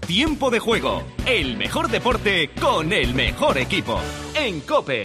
Tiempo de juego, el mejor deporte con el mejor equipo. En COPE.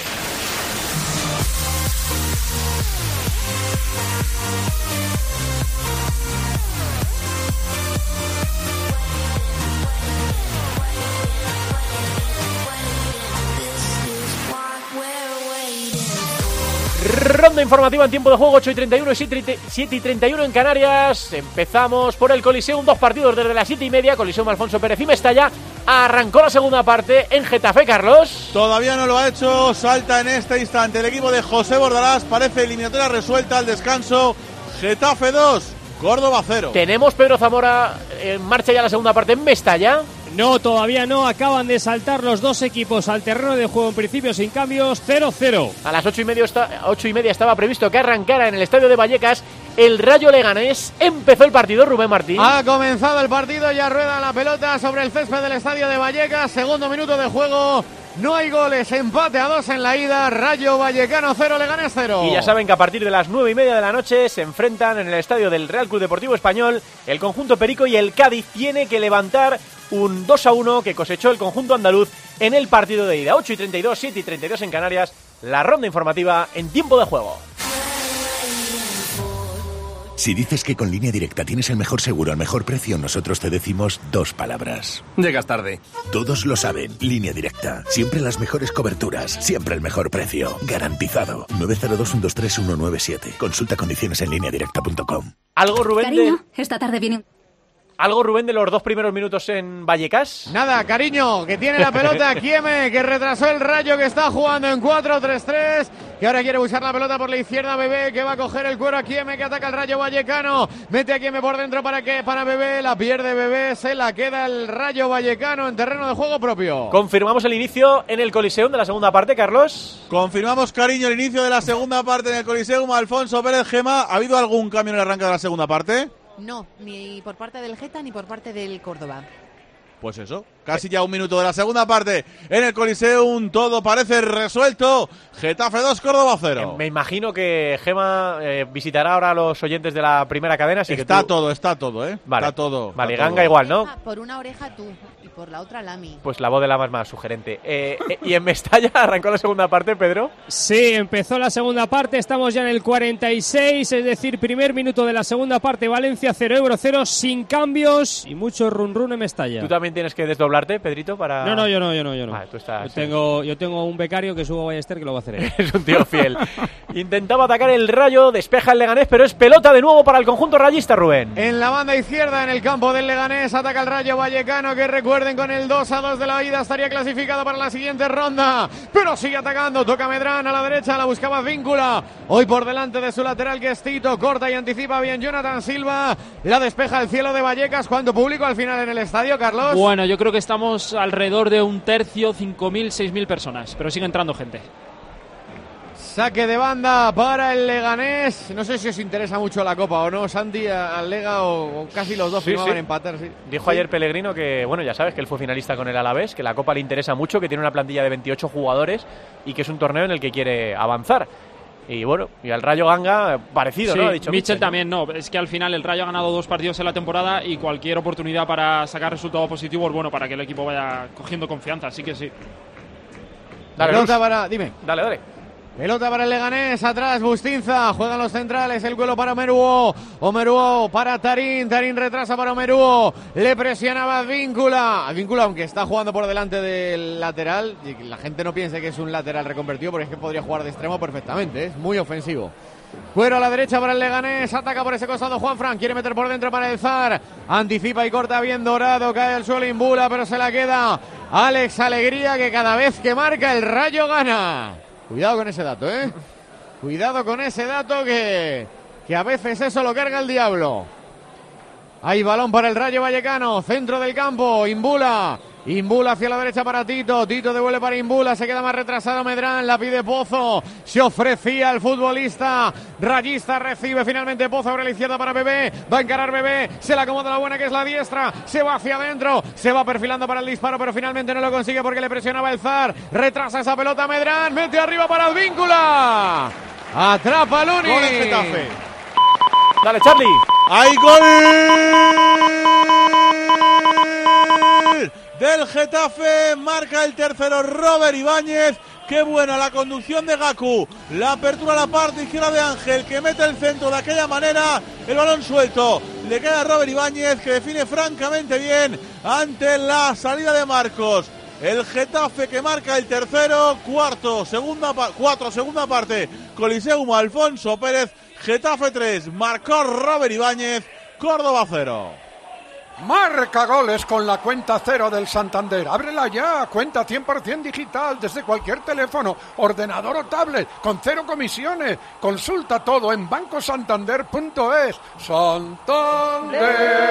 Ronda informativa en tiempo de juego, 8:31 y 7:31 en Canarias. Empezamos por el Coliseum, 2 partidos desde las 7:30. Coliseum Alfonso Pérez y Mestalla. Arrancó la segunda parte en Getafe, Carlos. Todavía no lo ha hecho, salta en este instante el equipo de José Bordalás. Parece eliminatoria resuelta al descanso. Getafe 2, Córdoba 0. Tenemos Pedro Zamora en marcha ya la segunda parte en Mestalla. No, todavía no. Acaban de saltar los dos equipos al terreno de juego, en principio sin cambios, 0-0. A las 8:30 estaba previsto que arrancara en el estadio de Vallecas el Rayo Leganés. Empezó el partido, Rubén Martín. Ha comenzado el partido, ya rueda la pelota sobre el césped del estadio de Vallecas. Segundo minuto de juego. No hay goles, empate a 2 en la ida. Rayo Vallecano 0, Leganés 0. Y ya saben que a partir de las 9:30 de la noche se enfrentan en el estadio del Real Club Deportivo Español el conjunto perico y el Cádiz tiene que levantar un 2-1 que cosechó el conjunto andaluz en el partido de ida. 8:32, 7:32 en Canarias. La ronda informativa en tiempo de juego. Si dices que con Línea Directa tienes el mejor seguro al mejor precio, nosotros te decimos 2 palabras. Llegas tarde. Todos lo saben. Línea Directa. Siempre las mejores coberturas. Siempre el mejor precio. Garantizado. 902-123-197. Consulta condiciones en lineadirecta.com. ¿Algo, Rubén? Cariño, esta tarde viene... ¿Algo, Rubén, de los 2 primeros minutos en Vallecas? Nada, cariño, que tiene la pelota Kieme, que retrasó el Rayo, que está jugando en 4-3-3, que ahora quiere buscar la pelota por la izquierda. Bebé, que va a coger el cuero a Kieme, que ataca el Rayo Vallecano, mete a Kieme por dentro para Bebé, la pierde Bebé, se la queda el Rayo Vallecano en terreno de juego propio. Confirmamos el inicio en el Coliseum de la segunda parte, Carlos. Confirmamos, cariño, el inicio de la segunda parte en el Coliseum. Alfonso Pérez, Gema, ¿ha habido algún cambio en el arranque de la segunda parte? No, ni por parte del Geta ni por parte del Córdoba. Pues eso, casi ya un minuto de la segunda parte en el Coliseum, todo parece resuelto. Getafe 2, Córdoba 0. Me imagino que Gema visitará ahora a los oyentes de la primera cadena. Así está que tú... todo, Vale. Está todo. Vale, está Ganga todo. igual, ¿no? Por una oreja tú y por la otra Lami. Pues la voz de la más sugerente. ¿Y en Mestalla arrancó la segunda parte, Pedro? Sí, empezó la segunda parte, estamos ya en el 46, es decir, primer minuto de la segunda parte, Valencia 0, Euro 0, sin cambios y mucho run en Mestalla. ¿Tú también tienes que desdoblarte, Pedrito, para...? No, yo no. Vale, tú estás... Yo tengo un becario que subo a Ballester que lo va a hacer él. Es un tío fiel. Intentaba atacar el Rayo, despeja el Leganés, pero es pelota de nuevo para el conjunto rayista, Rubén. En la banda izquierda, en el campo del Leganés, ataca el Rayo Vallecano, que recuerden con el 2-2 de la ida estaría clasificado para la siguiente ronda, pero sigue atacando, toca Medrán a la derecha, la buscaba Víncula, hoy por delante de su lateral que es Tito, corta y anticipa bien Jonathan Silva, la despeja el cielo de Vallecas. ¿Cuánto público al final en el estadio, Carlos? Bueno, yo creo que estamos alrededor de un tercio, 5.000, 6.000 personas, pero sigue entrando gente. Saque de banda para el Leganés. No sé si os interesa mucho la Copa o no, Santi, al Lega, o casi los dos firmaban empatar. Sí. Dijo ayer Pellegrino que, bueno, ya sabes que él fue finalista con el Alavés, que la Copa le interesa mucho, que tiene una plantilla de 28 jugadores y que es un torneo en el que quiere avanzar. Y bueno, y al Rayo Ganga parecido, sí, ¿no? Ha dicho Michel también, no. Es que al final el Rayo ha ganado 2 partidos en la temporada y cualquier oportunidad para sacar resultados positivos es bueno para que el equipo vaya cogiendo confianza, así que sí. Pelota para... Dime. Dale. Pelota para el Leganés, atrás Bustinza, juegan los centrales, el vuelo para Omeruo para Tarín retrasa para Omeruo, le presionaba Víncula, aunque está jugando por delante del lateral, y la gente no piense que es un lateral reconvertido, porque es que podría jugar de extremo perfectamente, es muy ofensivo. Cuero a la derecha para el Leganés, ataca por ese costado Juanfran, quiere meter por dentro para el Zar, anticipa y corta bien Dorado, cae al suelo Imbula, pero se la queda Alex Alegría, que cada vez que marca el Rayo gana. Cuidado con ese dato, Cuidado con ese dato que a veces eso lo carga el diablo. Hay balón para el Rayo Vallecano, centro del campo, Imbula hacia la derecha para Tito devuelve para Imbula, se queda más retrasado Medrán, la pide Pozo, se ofrecía el futbolista rayista, recibe finalmente Pozo sobre la izquierda para Bebé, va a encarar Bebé, se la acomoda la buena que es la diestra, se va hacia adentro, se va perfilando para el disparo, pero finalmente no lo consigue porque le presionaba el Zar, retrasa esa pelota Medrán, mete arriba para Advíncula, atrapa Luni. Gol en Getafe. Dale, Charlie. ¡Hay gol! del Getafe. Marca el tercero Robert Ibáñez. Qué buena la conducción de Gaku, la apertura a la parte izquierda de Ángel, que mete el centro de aquella manera, el balón suelto, le cae a Robert Ibáñez, que define francamente bien ante la salida de Marcos. El Getafe que marca el tercero, segunda parte, Coliseum Alfonso Pérez, Getafe 3, marcó Robert Ibáñez, Córdoba 0. Marca goles con la cuenta cero del Santander. Ábrela ya, cuenta 100% digital desde cualquier teléfono, ordenador o tablet, con 0 comisiones. Consulta todo en bancosantander.es. Santander.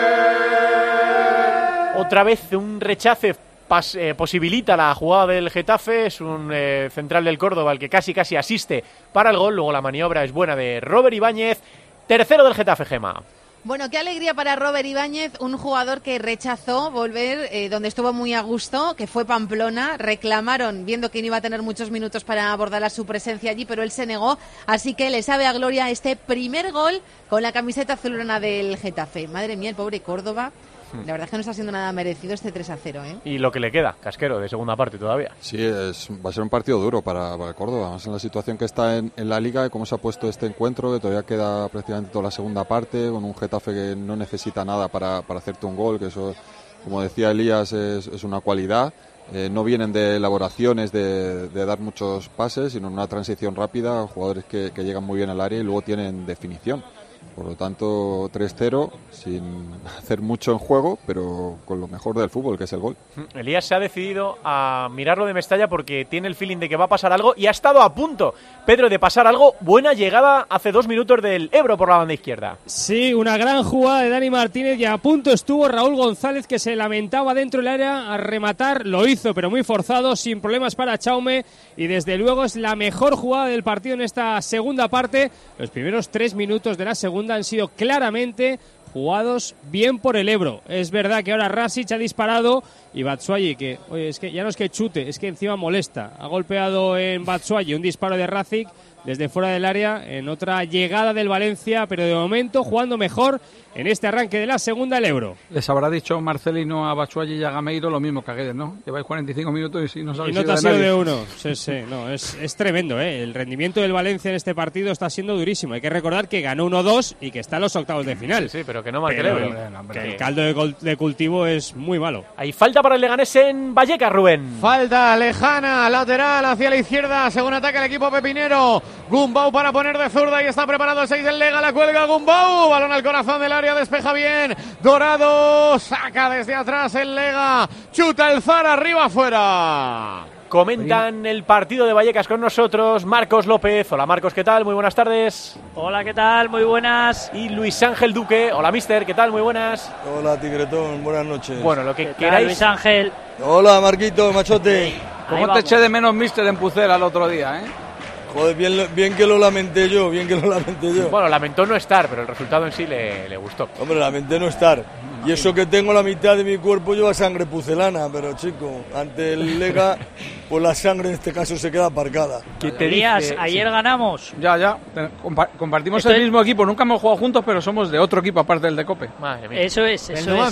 Otra vez un rechace posibilita la jugada del Getafe. Es un central del Córdoba el que casi asiste para el gol. Luego la maniobra es buena de Robert Ibáñez. Tercero del Getafe, Gema. Bueno, qué alegría para Robert Ibáñez, un jugador que rechazó volver donde estuvo muy a gusto, que fue Pamplona. Reclamaron, viendo que no iba a tener muchos minutos para abordar su presencia allí, pero él se negó. Así que le sabe a gloria este primer gol con la camiseta azulgrana del Getafe. Madre mía, el pobre Córdoba. La verdad es que no está siendo nada merecido este 3-0, ¿eh? Y lo que le queda, casquero, de segunda parte todavía. Sí, va a ser un partido duro para Córdoba, más en la situación que está en la Liga y cómo se ha puesto este encuentro, que todavía queda prácticamente toda la segunda parte, con un Getafe que no necesita nada para hacerte un gol, que eso, como decía Elías, es una cualidad. No vienen de elaboraciones, de dar muchos pases, sino una transición rápida, jugadores que llegan muy bien al área y luego tienen definición. Por lo tanto, 3-0, sin hacer mucho en juego, pero con lo mejor del fútbol, que es el gol. Elías se ha decidido a mirarlo de Mestalla porque tiene el feeling de que va a pasar algo y ha estado a punto, Pedro, de pasar algo. Buena llegada hace 2 minutos del Ebro por la banda izquierda. Sí, una gran jugada de Dani Martínez y a punto estuvo Raúl González, que se lamentaba dentro del área a rematar. Lo hizo, pero muy forzado, sin problemas para Chaume, y desde luego es la mejor jugada del partido en esta segunda parte. Los primeros 3 minutos de la segunda han sido claramente jugados bien por el Ebro. Es verdad que ahora Rasic ha disparado y Batshuayi, que oye, es que ya no es que chute, es que encima molesta. Ha golpeado en Batshuayi un disparo de Rasic desde fuera del área en otra llegada del Valencia, pero de momento jugando mejor en este arranque de la segunda el Ebro. Les habrá dicho Marcelino a Batshuayi y a Gameiro lo mismo que ayer, ¿no? Lleváis 45 minutos y si no sabéis. Y no te ha sido de uno. Sí, no, es tremendo, ¿eh? El rendimiento del Valencia en este partido está siendo durísimo. Hay que recordar que ganó 1-2 y que está en los octavos de final. Sí, pero que no marque el Ebro. Que el caldo de cultivo es muy malo. Hay falta para el Leganés en Vallecas, Rubén. Falta lejana, lateral hacia la izquierda, según ataca el equipo pepinero. Gumbau para poner de zurda y está preparado el 6 del Lega, la cuelga Gumbau, balón al corazón del área, despeja bien Dorado, saca desde atrás el Lega, chuta el Zara, arriba afuera. Comentan el partido de Vallecas con nosotros Marcos López. Hola Marcos, ¿qué tal? Muy buenas tardes. Hola, ¿qué tal? Muy buenas. Y Luis Ángel Duque. Hola mister, ¿qué tal? Muy buenas. Hola Tigretón, buenas noches. Bueno, lo que ¿Qué queráis. tal, Luis Ángel? Hola Marquito, machote. ¿Cómo te eché de menos mister en Pucela el otro día, Joder, bien que lo lamenté yo, Bueno, lamentó no estar, pero el resultado en sí le gustó. Hombre, lamenté no estar. Y eso que tengo la mitad de mi cuerpo lleva sangre pucelana, pero chico, ante el Lega, pues la sangre en este caso se queda aparcada. ¿Qué te dirías? Ayer ganamos. Ya. Compartimos el mismo equipo, nunca hemos jugado juntos, pero somos de otro equipo aparte del de Cope. Madre mía. Eso es.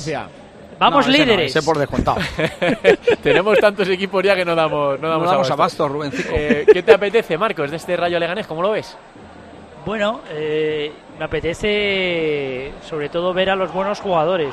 Vamos líderes. Ese por descontado. Tenemos tantos equipos ya que no damos abasto, Rubencico. ¿Qué te apetece, Marcos, de este Rayo Leganés? ¿Cómo lo ves? Bueno, me apetece sobre todo ver a los buenos jugadores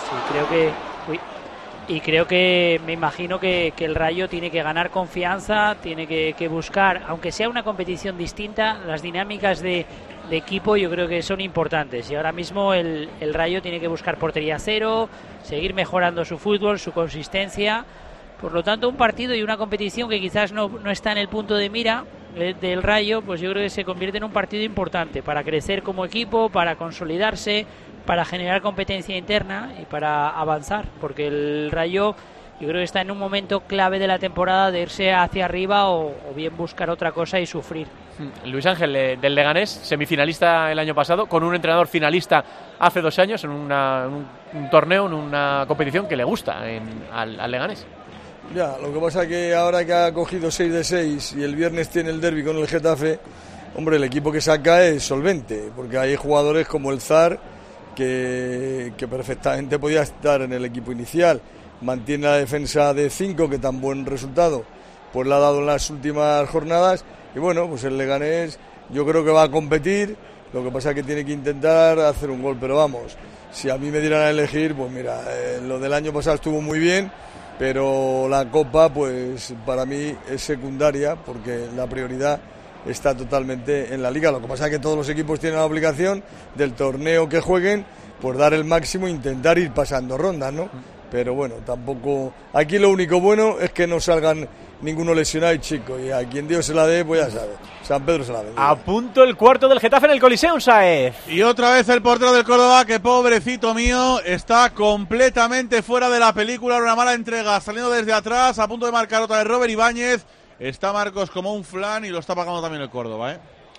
y creo que me imagino que el Rayo tiene que ganar confianza, tiene que buscar, aunque sea una competición distinta, las dinámicas de equipo yo creo que son importantes y ahora mismo el Rayo tiene que buscar portería cero, seguir mejorando su fútbol, su consistencia. Por lo tanto, un partido y una competición que quizás no está en el punto de mira del Rayo, pues yo creo que se convierte en un partido importante para crecer como equipo, para consolidarse, para generar competencia interna y para avanzar, porque el Rayo yo creo que está en un momento clave de la temporada de irse hacia arriba o bien buscar otra cosa y sufrir. Luis Ángel, del Leganés, semifinalista el año pasado, con un entrenador finalista hace 2 años en un torneo, en una competición que le gusta al Leganés. Ya, lo que pasa es que ahora que ha cogido 6 de 6 y el viernes tiene el derbi con el Getafe, hombre, el equipo que saca es solvente, porque hay jugadores como el Zar que perfectamente podía estar en el equipo inicial. Mantiene la defensa de 5, que tan buen resultado pues la ha dado en las últimas jornadas. Y bueno, pues el Leganés yo creo que va a competir. Lo que pasa es que tiene que intentar hacer un gol, pero vamos, si a mí me dieran a elegir, pues mira, lo del año pasado estuvo muy bien, pero la Copa pues para mí es secundaria, porque la prioridad está totalmente en la Liga. Lo que pasa es que todos los equipos tienen la obligación del torneo que jueguen, pues dar el máximo e intentar ir pasando rondas, ¿no? Pero bueno, tampoco... Aquí lo único bueno es que no salgan ninguno lesionado y chico, y a quien Dios se la dé, pues ya sabe, San Pedro se la bendiga. A punto el cuarto del Getafe en el Coliseum, Saez. Y otra vez el portero del Córdoba, que pobrecito mío, está completamente fuera de la película. Una mala entrega, saliendo desde atrás, a punto de marcar otra de Robert Ibáñez. Está Marcos como un flan y lo está pagando también el Córdoba,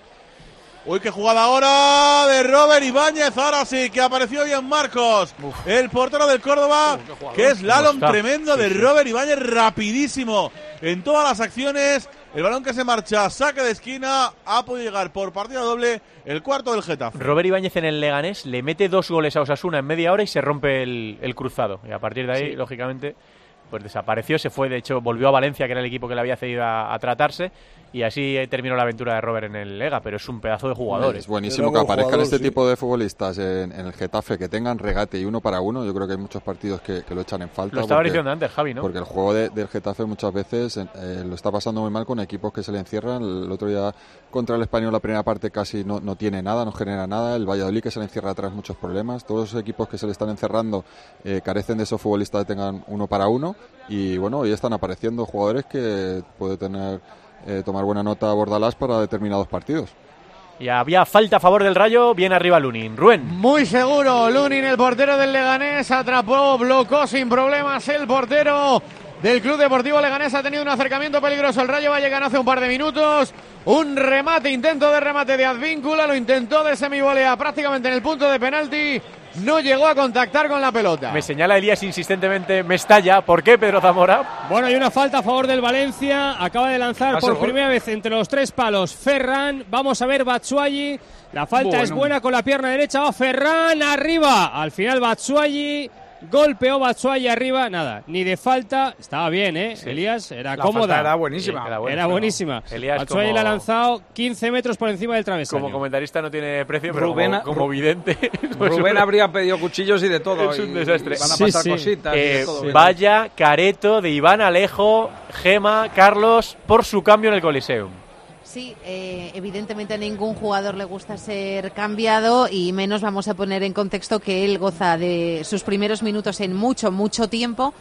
Uy, qué jugada ahora de Robert Ibáñez. Ahora sí, que apareció bien Marcos. El portero del Córdoba, que es slalom tremendo de Robert Ibáñez, rapidísimo en todas las acciones. El balón que se marcha, saque de esquina, ha podido llegar por partida doble el cuarto del Getafe. Robert Ibáñez en el Leganés le mete 2 goles a Osasuna en media hora y se rompe el cruzado. Y a partir de ahí, lógicamente, pues desapareció, se fue, de hecho volvió a Valencia, que era el equipo que le había cedido a tratarse, y así terminó la aventura de Robert en el Lega, pero es un pedazo de jugador. Es buenísimo que aparezcan este tipo de futbolistas en el Getafe, que tengan regate y 1 para 1. Yo creo que hay muchos partidos que lo echan en falta. Lo estaba diciendo antes, Javi, ¿no? Porque el juego del Getafe muchas veces lo está pasando muy mal con equipos que se le encierran. El otro día contra el Español la primera parte casi no tiene nada, no genera nada. El Valladolid, que se le encierra atrás, muchos problemas. Todos los equipos que se le están encerrando carecen de esos futbolistas que tengan 1 para 1. Y bueno, hoy están apareciendo jugadores que puede tomar buena nota a Bordalás para determinados partidos. Y había falta a favor del Rayo, bien arriba Lunin. Rubén. Muy seguro, Lunin, el portero del Leganés, atrapó, blocó sin problemas el portero del Club Deportivo Leganés. Ha tenido un acercamiento peligroso el Rayo Vallecano hace un par de minutos. Un remate, intento de remate de Advíncula, lo intentó de semivolea prácticamente en el punto de penalti. No llegó a contactar con la pelota. Me señala Elías insistentemente Mestalla. ¿Por qué, Pedro Zamora? Bueno, hay una falta a favor del Valencia. Acaba de lanzar por primera vez entre los 3 palos Ferran. Vamos a ver Batshuayi. La falta es buena con la pierna derecha. Va Ferran arriba. Al final Batshuayi golpeó Batshuayi arriba. Nada, ni de falta. Estaba bien, Sí. Elías. Era La cómoda. falta era buenísima. Sí, era buenísima. Batshuayi la ha lanzado 15 metros por encima del travesaño. Como comentarista no tiene precio, pero Rubén, como vidente... Rubén habría pedido cuchillos y de todo. Es un desastre. Van a pasar cositas. Y de todo. Vaya careto de Iván Alejo, Gema, Carlos, por su cambio en el Coliseum. Sí, evidentemente a ningún jugador le gusta ser cambiado, y menos vamos a poner en contexto que él goza de sus primeros minutos en mucho tiempo.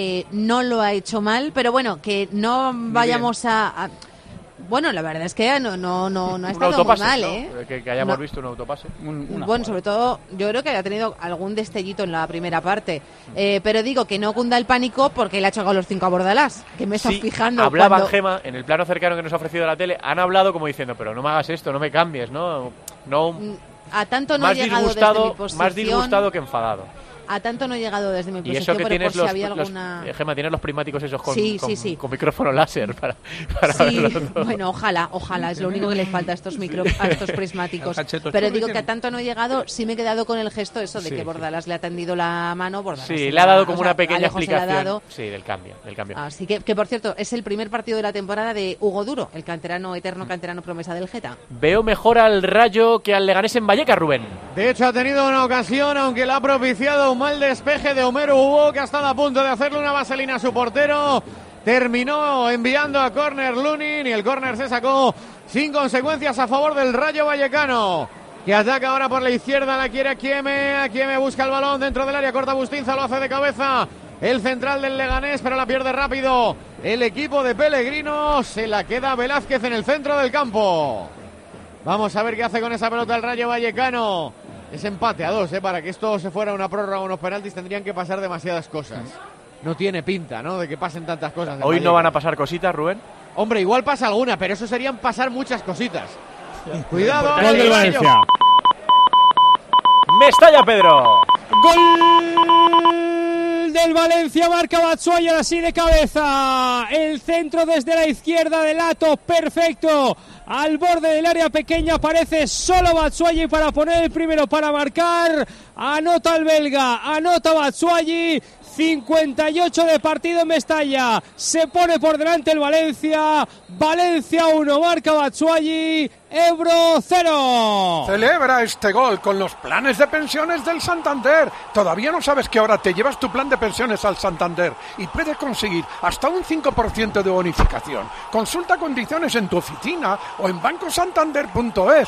No lo ha hecho mal, pero bueno, que no vayamos a bueno, la verdad es que no ha estado muy mal, ¿no? Que hayamos visto un autopase. Bueno, sobre todo, yo creo que ha tenido algún destellito en la primera parte. Pero digo que no cunda el pánico porque le ha chocado los 5 a Bordalás, que me está fijando. Hablaban, Gema, en el plano cercano que nos ha ofrecido la tele, han hablado como diciendo, pero no me hagas esto, no me cambies, ¿no? A tanto no he llegado desde mi posición. Más disgustado que enfadado. A tanto no he llegado desde mi Y posición, eso que pero tienes por si había alguna... Gema, tienes los prismáticos esos con micrófono láser para sí, verlo todo. Bueno, ojalá, es lo único que les falta a estos prismáticos. Pero digo que a tanto no he llegado, sí me he quedado con el gesto eso de que Bordalás le ha tendido la mano. Bordalás le ha dado como una pequeña explicación. Dado. Sí, del cambio. Así que por cierto, es el primer partido de la temporada de Hugo Duro, el eterno canterano promesa del Geta. Veo mejor al Rayo que al Leganés en Vallecas, Rubén. De hecho, ha tenido una ocasión, aunque le ha propiciado un mal despeje de Homero Hugo, que ha estado a punto de hacerle una vaselina a su portero. Terminó enviando a córner Lunin y el córner se sacó sin consecuencias a favor del Rayo Vallecano, que ataca ahora por la izquierda, la quiere Aquieme busca el balón dentro del área, corta Bustinza, lo hace de cabeza el central del Leganés, pero la pierde rápido el equipo de Pellegrino. Se la queda Velázquez en el centro del campo. Vamos a ver qué hace con esa pelota el Rayo Vallecano. Es empate a 2, para que esto se fuera una prórroga o unos penaltis tendrían que pasar demasiadas cosas. No tiene pinta, ¿no?, de que pasen tantas cosas. Hoy Vallecas no van a pasar cositas, Rubén. Hombre, igual pasa alguna, pero eso serían pasar muchas cositas. Cuidado. Gol del Valencia. Mestalla, Pedro. Gol Gol del Valencia, marca Batshuayi así de cabeza. El centro desde la izquierda de Lato, perfecto. Al borde del área pequeña aparece solo Batshuayi para poner el primero para marcar. Anota el belga, anota Batshuayi. 58 de partido en Mestalla. Se pone por delante el Valencia. Valencia 1, marca Batshuayi. Ebro 0. Celebra este gol con los planes de pensiones del Santander. ¿Todavía no sabes que ahora te llevas tu plan de pensiones al Santander y puedes conseguir hasta un 5% de bonificación? Consulta condiciones en tu oficina o en bancosantander.es.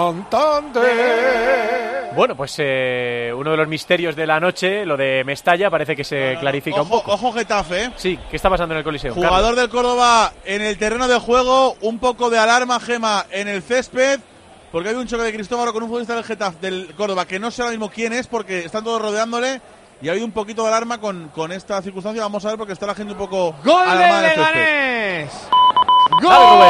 ¡Santander! Bueno, pues uno de los misterios de la noche, lo de Mestalla, parece que se clarifica un poco. Ojo Getafe, ¿eh? Sí, ¿qué está pasando en el Coliseo? Jugador Carlos del Córdoba en el terreno de juego, un poco de alarma, Gema, en el césped, porque hay un choque de Cristóbalo con un futbolista del Getafe, del Córdoba, que no sé ahora mismo quién es, porque están todos rodeándole, y ha habido un poquito de alarma con esta circunstancia. Vamos a ver, porque está la gente un poco ¡Gol alarmada del en el césped. Leganés! Dale,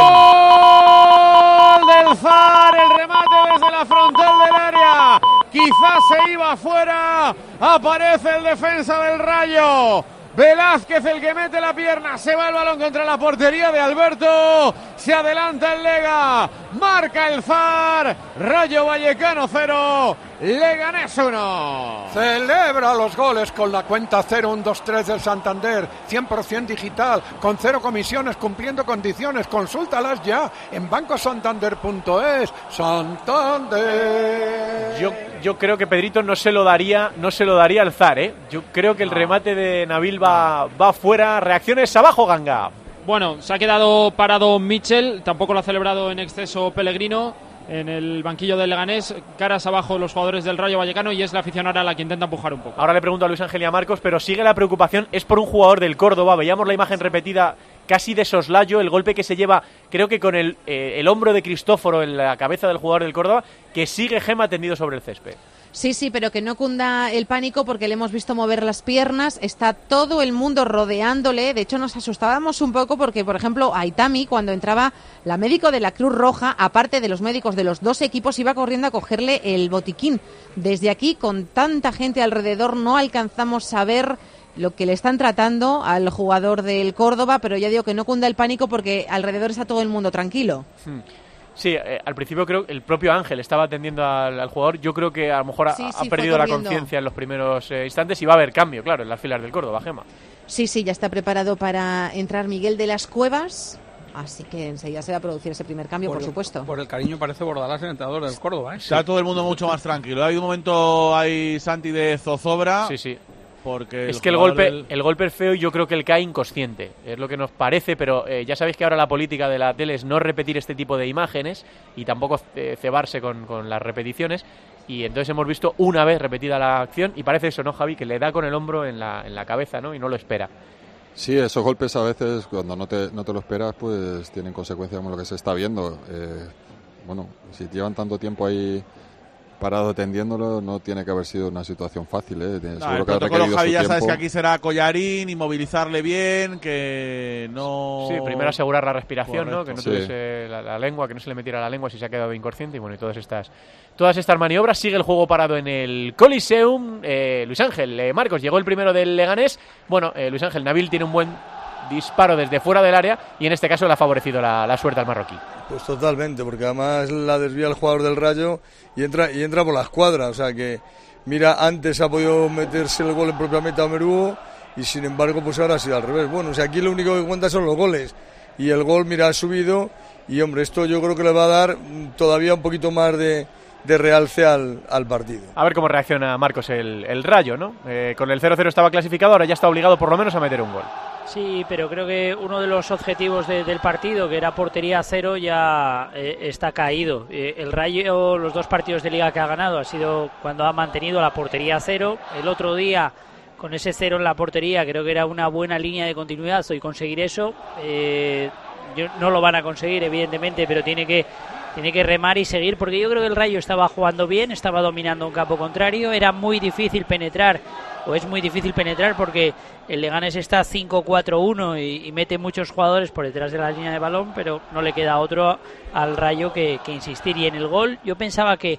¡Gol del Far! El remate desde la frontal del área. Quizás se iba afuera. Aparece el defensa del Rayo. Velázquez, el que mete la pierna, se va el balón contra la portería de Alberto, se adelanta el Lega, marca el Far, Rayo Vallecano 0, Leganés 1. Celebra los goles con la cuenta 0-1-2-3 del Santander, 100% digital, con 0 comisiones, cumpliendo condiciones. Consúltalas ya en bancosantander.es. Santander. Yo creo que Pedrito no se lo daría al Zar, ¿eh? Yo creo que el remate de Nabil va fuera. Reacciones abajo, Ganga. Bueno, se ha quedado parado Mitchell, tampoco lo ha celebrado en exceso Pellegrino. En el banquillo del Leganés, caras abajo los jugadores del Rayo Vallecano, y es la afición ahora la que intenta empujar un poco. Ahora le pregunto a Luis Ángel y a Marcos, pero sigue la preocupación, es por un jugador del Córdoba. Veíamos la imagen repetida casi de soslayo, el golpe que se lleva, creo que con el hombro de Cristóforo en la cabeza del jugador del Córdoba, que sigue Gema tendido sobre el césped. Sí, pero que no cunda el pánico, porque le hemos visto mover las piernas, está todo el mundo rodeándole. De hecho, nos asustábamos un poco porque, por ejemplo, Aitami, cuando entraba la médico de la Cruz Roja, aparte de los médicos de los dos equipos, iba corriendo a cogerle el botiquín. Desde aquí, con tanta gente alrededor, no alcanzamos a ver lo que le están tratando al jugador del Córdoba, pero ya digo que no cunda el pánico porque alrededor está todo el mundo tranquilo. Sí, al principio creo que el propio Ángel estaba atendiendo al jugador. Yo creo que a lo mejor ha perdido la conciencia en los primeros instantes, y va a haber cambio, claro, en las filas del Córdoba, Gema. Sí, ya está preparado para entrar Miguel de las Cuevas, así que enseguida se va a producir ese primer cambio, por supuesto. Por el cariño parece Bordalás el entrenador del Córdoba, ¿eh? Está todo el mundo mucho más tranquilo. Hay un momento ahí, Santi, de zozobra. Sí. Porque es que el golpe es feo, y yo creo que él cae inconsciente, es lo que nos parece, pero ya sabéis que ahora la política de la tele es no repetir este tipo de imágenes y tampoco cebarse con las repeticiones, y entonces hemos visto una vez repetida la acción y parece eso, ¿no, Javi? Que le da con el hombro en la cabeza, ¿no? Y no lo espera. Sí, esos golpes a veces, cuando no te lo esperas, pues tienen consecuencias como lo que se está viendo. Bueno, si llevan tanto tiempo ahí parado atendiéndolo, no tiene que haber sido una situación fácil, ¿eh? Seguro el que ha protocolo, requerido Javi, su ya tiempo. sabes que aquí será collarín, inmovilizarle bien, que no... Sí, primero asegurar la respiración, Correcto. ¿no? Que no tuviese la lengua, que no se le metiera la lengua si se ha quedado inconsciente, y bueno, y todas estas maniobras. Sigue el juego parado en el Coliseum. Luis Ángel, Marcos, llegó el primero del Leganés. Bueno, Luis Ángel, Nabil tiene un buen disparo desde fuera del área, y en este caso le ha favorecido la suerte al marroquí. Pues totalmente, porque además la desvía el jugador del Rayo y entra por la escuadra. O sea que, mira, antes ha podido meterse el gol en propia meta a Meruo, y sin embargo pues ahora ha sido al revés. Bueno, o sea, aquí lo único que cuenta son los goles, y el gol, mira, ha subido, y hombre, esto yo creo que le va a dar todavía un poquito más de realce al partido. A ver cómo reacciona Marcos el Rayo, ¿no? Con el 0-0 estaba clasificado, ahora ya está obligado por lo menos a meter un gol. Sí, pero creo que uno de los objetivos del partido, que era portería cero, ya está caído. El Rayo, los dos partidos de Liga que ha ganado, ha sido cuando ha mantenido la portería cero. El otro día, con ese cero en la portería, creo que era una buena línea de continuidad, y conseguir eso, no lo van a conseguir, evidentemente, pero tiene que remar y seguir, porque yo creo que el Rayo estaba jugando bien, estaba dominando un campo contrario, era muy difícil penetrar, o es muy difícil penetrar, porque el Leganés está 5-4-1 y mete muchos jugadores por detrás de la línea de balón, pero no le queda otro al Rayo que insistir. Y en el gol yo pensaba que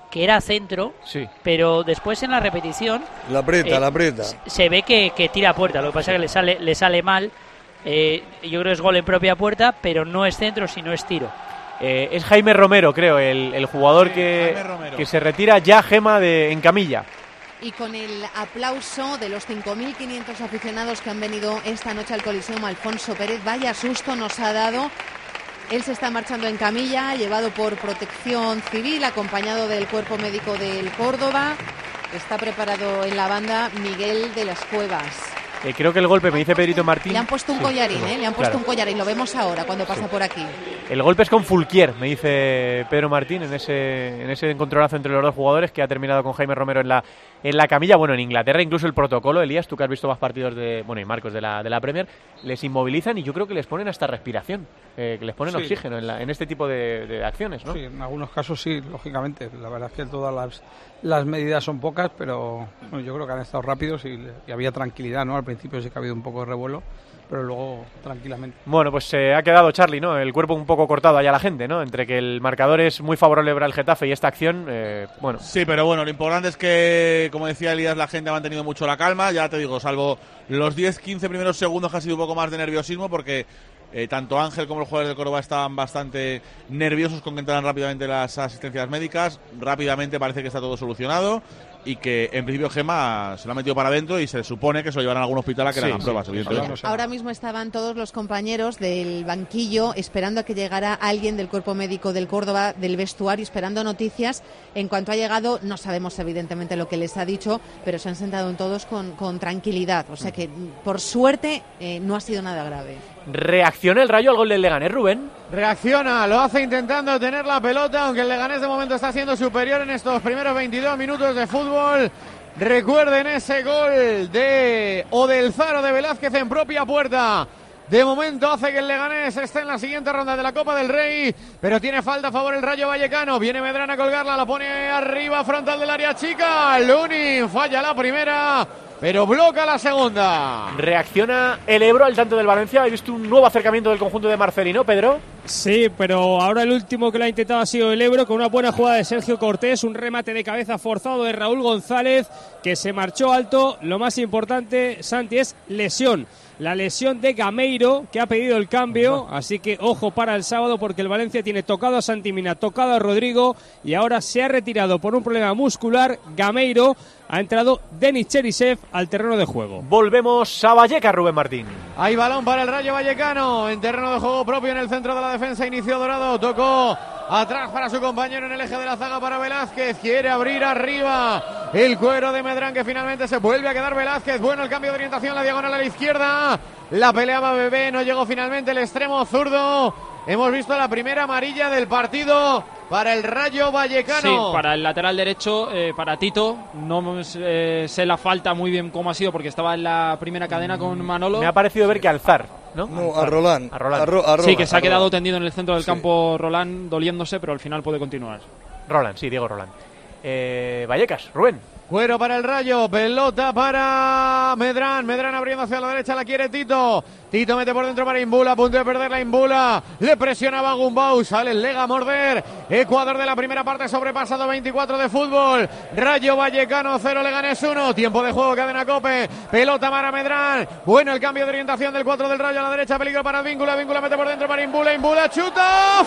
que era centro, sí, pero después en la repetición la aprieta. Se ve que tira a puerta, lo que pasa es que le sale mal. Yo creo que es gol en propia puerta, pero no es centro, sino es tiro. Es Jaime Romero, creo, el jugador que se retira ya, Gema, en camilla. Y con el aplauso de los 5.500 aficionados que han venido esta noche al Coliseum, Alfonso Pérez, vaya susto nos ha dado. Él se está marchando en camilla, llevado por Protección Civil, acompañado del Cuerpo Médico del Córdoba. Está preparado en la banda Miguel de las Cuevas. Creo que el golpe, me dice Pedrito Martín... Le han puesto un collarín, le han puesto un collarín, lo vemos ahora cuando pasa por aquí. El golpe es con Fulquier, me dice Pedro Martín, en ese encontronazo entre los dos jugadores que ha terminado con Jaime Romero en la camilla. Bueno, en Inglaterra incluso el protocolo, Elías, tú que has visto más partidos y Marcos de la Premier, les inmovilizan y yo creo que les ponen hasta respiración, que les ponen oxígeno en este tipo de acciones, ¿no? Sí, en algunos casos sí, lógicamente. La verdad es que todas las medidas son pocas, pero bueno, yo creo que han estado rápidos y había tranquilidad, ¿no? Al principio sí que ha habido un poco de revuelo, pero luego tranquilamente. Bueno, pues se ha quedado Charlie, ¿no? El cuerpo un poco cortado allá la gente, ¿no? Entre que el marcador es muy favorable para el Getafe y esta acción, bueno. Sí, pero bueno, lo importante es que, como decía Elías, la gente ha mantenido mucho la calma. Ya te digo, salvo los 10-15 primeros segundos que ha sido un poco más de nerviosismo, porque tanto Ángel como los jugadores del Córdoba estaban bastante nerviosos con que entraran rápidamente las asistencias médicas. Rápidamente parece que está todo solucionado y que en principio Gema se lo ha metido para adentro y se supone que se lo llevarán a algún hospital a que le hagan pruebas, evidentemente. Ahora mismo estaban todos los compañeros del banquillo esperando a que llegara alguien del Cuerpo Médico del Córdoba, del vestuario, esperando noticias. En cuanto ha llegado, no sabemos evidentemente lo que les ha dicho, pero se han sentado todos con tranquilidad. O sea que, por suerte, no ha sido nada grave. ¿Reacciona el Rayo al gol del Leganés, Rubén? Reacciona, lo hace intentando tener la pelota, aunque el Leganés de momento está siendo superior en estos primeros 22 minutos de fútbol. Recuerden ese gol de Odelzaro de Velázquez en propia puerta. De momento hace que el Leganés esté en la siguiente ronda de la Copa del Rey, pero tiene falta a favor el Rayo Vallecano. Viene Medrán a colgarla, la pone arriba, frontal del área chica. Lunin falla la primera, pero bloca la segunda. Reacciona el Ebro al tanto del Valencia. ¿Has visto un nuevo acercamiento del conjunto de Marcelino, Pedro? Sí, pero ahora el último que lo ha intentado ha sido el Ebro, con una buena jugada de Sergio Cortés, un remate de cabeza forzado de Raúl González, que se marchó alto. Lo más importante, Santi, es lesión. La lesión de Gameiro, que ha pedido el cambio, así que ojo para el sábado, porque el Valencia tiene tocado a Santi Mina, tocado a Rodrigo, y ahora se ha retirado por un problema muscular Gameiro. Ha entrado Denis Cherisev al terreno de juego. Volvemos a Vallecas, Rubén Martín. Hay balón para el Rayo Vallecano en terreno de juego propio en el centro de la defensa. Inició Dorado, tocó atrás para su compañero en el eje de la zaga para Velázquez. Quiere abrir arriba el cuero de Medrán, que finalmente se vuelve a quedar Velázquez. Bueno, el cambio de orientación, la diagonal a la izquierda. La peleaba Bebé, no llegó finalmente el extremo zurdo. Hemos visto la primera amarilla del partido para el Rayo Vallecano. Sí, para el lateral derecho, para Tito. No sé la falta muy bien cómo ha sido, porque estaba en la primera cadena con Manolo. Me ha parecido ver que alzar, ¿no? No, a Roland. Sí, que se ha quedado tendido en el centro del campo Roland, doliéndose, pero al final puede continuar. Roland, sí, Diego Roland. Vallecas, Rubén. Cuero para el Rayo, pelota para Medrán. Medrán abriendo hacia la derecha, la quiere Tito. Tito mete por dentro para Imbula, a punto de perder la Imbula. Le presionaba Gumbau, sale el Lega a morder. Ecuador de la primera parte, sobrepasado 24 de fútbol. Rayo Vallecano 0, Leganés 1. Tiempo de juego, cadena Cope. Pelota para Medrán. Bueno, el cambio de orientación del 4 del Rayo a la derecha, peligro para Víncula. Víncula mete por dentro para Imbula. Imbula chuta,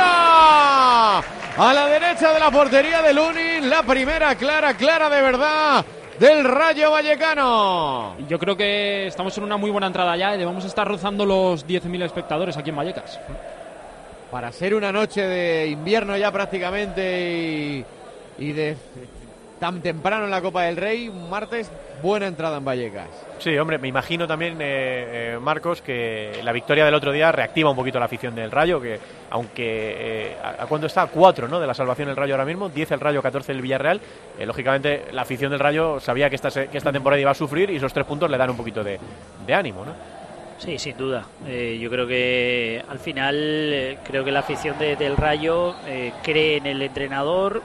fuera. A la derecha de la portería de Lunin, la primera clara de verdad del Rayo Vallecano. Yo creo que estamos en una muy buena entrada ya y debemos estar rozando los 10.000 espectadores aquí en Vallecas. Para ser una noche de invierno ya prácticamente y de tan temprano en la Copa del Rey, un martes, buena entrada en Vallecas. Sí, hombre, me imagino también, Marcos, que la victoria del otro día reactiva un poquito la afición del Rayo, que aunque ¿a cuánto está? 4, ¿no? De la salvación el Rayo ahora mismo, 10 el Rayo, 14 el Villarreal. Lógicamente la afición del Rayo sabía que esta temporada iba a sufrir y esos 3 puntos le dan un poquito de ánimo, ¿no? Sí, sin duda. Yo creo que al final creo que la afición del Rayo cree en el entrenador,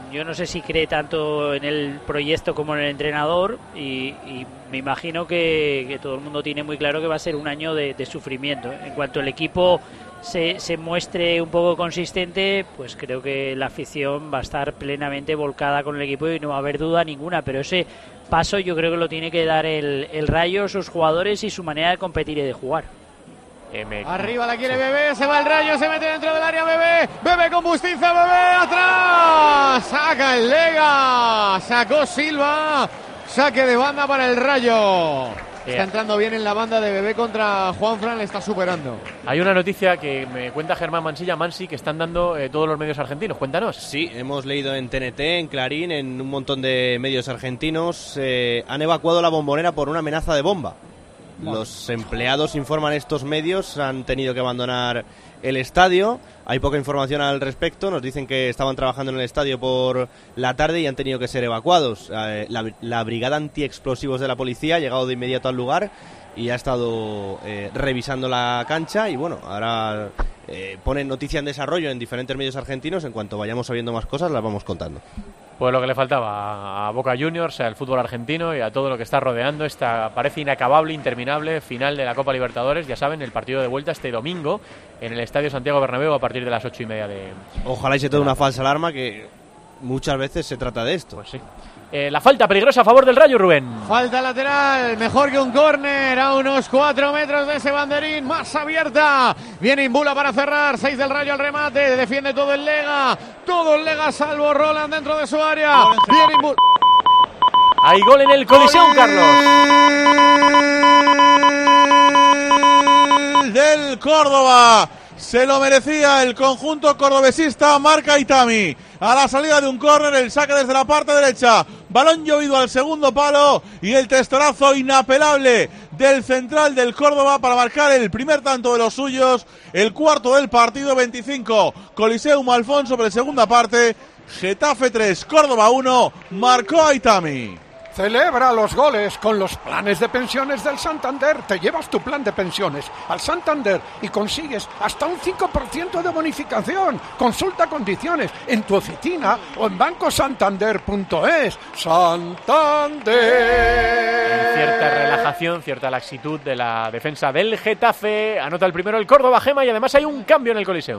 yo no sé si cree tanto en el proyecto como en el entrenador y me imagino que todo el mundo tiene muy claro que va a ser un año de sufrimiento. En cuanto el equipo se muestre un poco consistente, pues creo que la afición va a estar plenamente volcada con el equipo y no va a haber duda ninguna, pero ese paso yo creo que lo tiene que dar el Rayo, sus jugadores y su manera de competir y de jugar. Arriba la quiere Bebé, se va el Rayo, se mete dentro del área Bebé con Bustinza, Bebé atrás, saca el Lega, sacó Silva, saque de banda para el Rayo. Está entrando bien en la banda de Bebé contra Juanfran, le está superando. Hay una noticia que me cuenta Germán Mansilla, Mansi, que están dando todos los medios argentinos. Cuéntanos. Sí, hemos leído en TNT, en Clarín, en un montón de medios argentinos. Han evacuado la Bombonera por una amenaza de bomba. Los empleados, informan estos medios, han tenido que abandonar el estadio. Hay poca información al respecto. Nos dicen que estaban trabajando en el estadio por la tarde y han tenido que ser evacuados. La brigada antiexplosivos de la policía ha llegado de inmediato al lugar y ha estado revisando la cancha. Y bueno, ahora ponen noticia en desarrollo en diferentes medios argentinos. En cuanto vayamos sabiendo más cosas, las vamos contando. Pues lo que le faltaba a Boca Juniors, al fútbol argentino y a todo lo que está rodeando esta parece inacabable, interminable final de la Copa Libertadores. Ya saben, el partido de vuelta este domingo en el Estadio Santiago Bernabéu a partir de las 8:30 de... Ojalá y se te dé una falsa alarma, que muchas veces se trata de esto. Pues sí. La falta peligrosa a favor del Rayo, Rubén. Falta lateral, mejor que un córner, a unos 4 metros de ese banderín, más abierta. Viene Imbula para cerrar, 6 del Rayo al remate, defiende todo el Lega salvo Roland dentro de su área. Viene Imbula. Hay gol en el Coliseum, Carlos. Del Córdoba. Se lo merecía el conjunto cordobesista, marca Itami. A la salida de un córner, el saque desde la parte derecha. Balón llovido al segundo palo y el testazo inapelable del central del Córdoba para marcar el primer tanto de los suyos. El cuarto del partido, 25. Coliseum Alfonso sobre segunda parte. Getafe 3, Córdoba 1. Marcó Aitami. Celebra los goles con los planes de pensiones del Santander. Te llevas tu plan de pensiones al Santander y consigues hasta un 5% de bonificación. Consulta condiciones en tu oficina o en bancosantander.es. Santander. Cierta relajación, cierta laxitud de la defensa del Getafe. Anota el primero el Córdoba, Gema, y además hay un cambio en el Coliseum.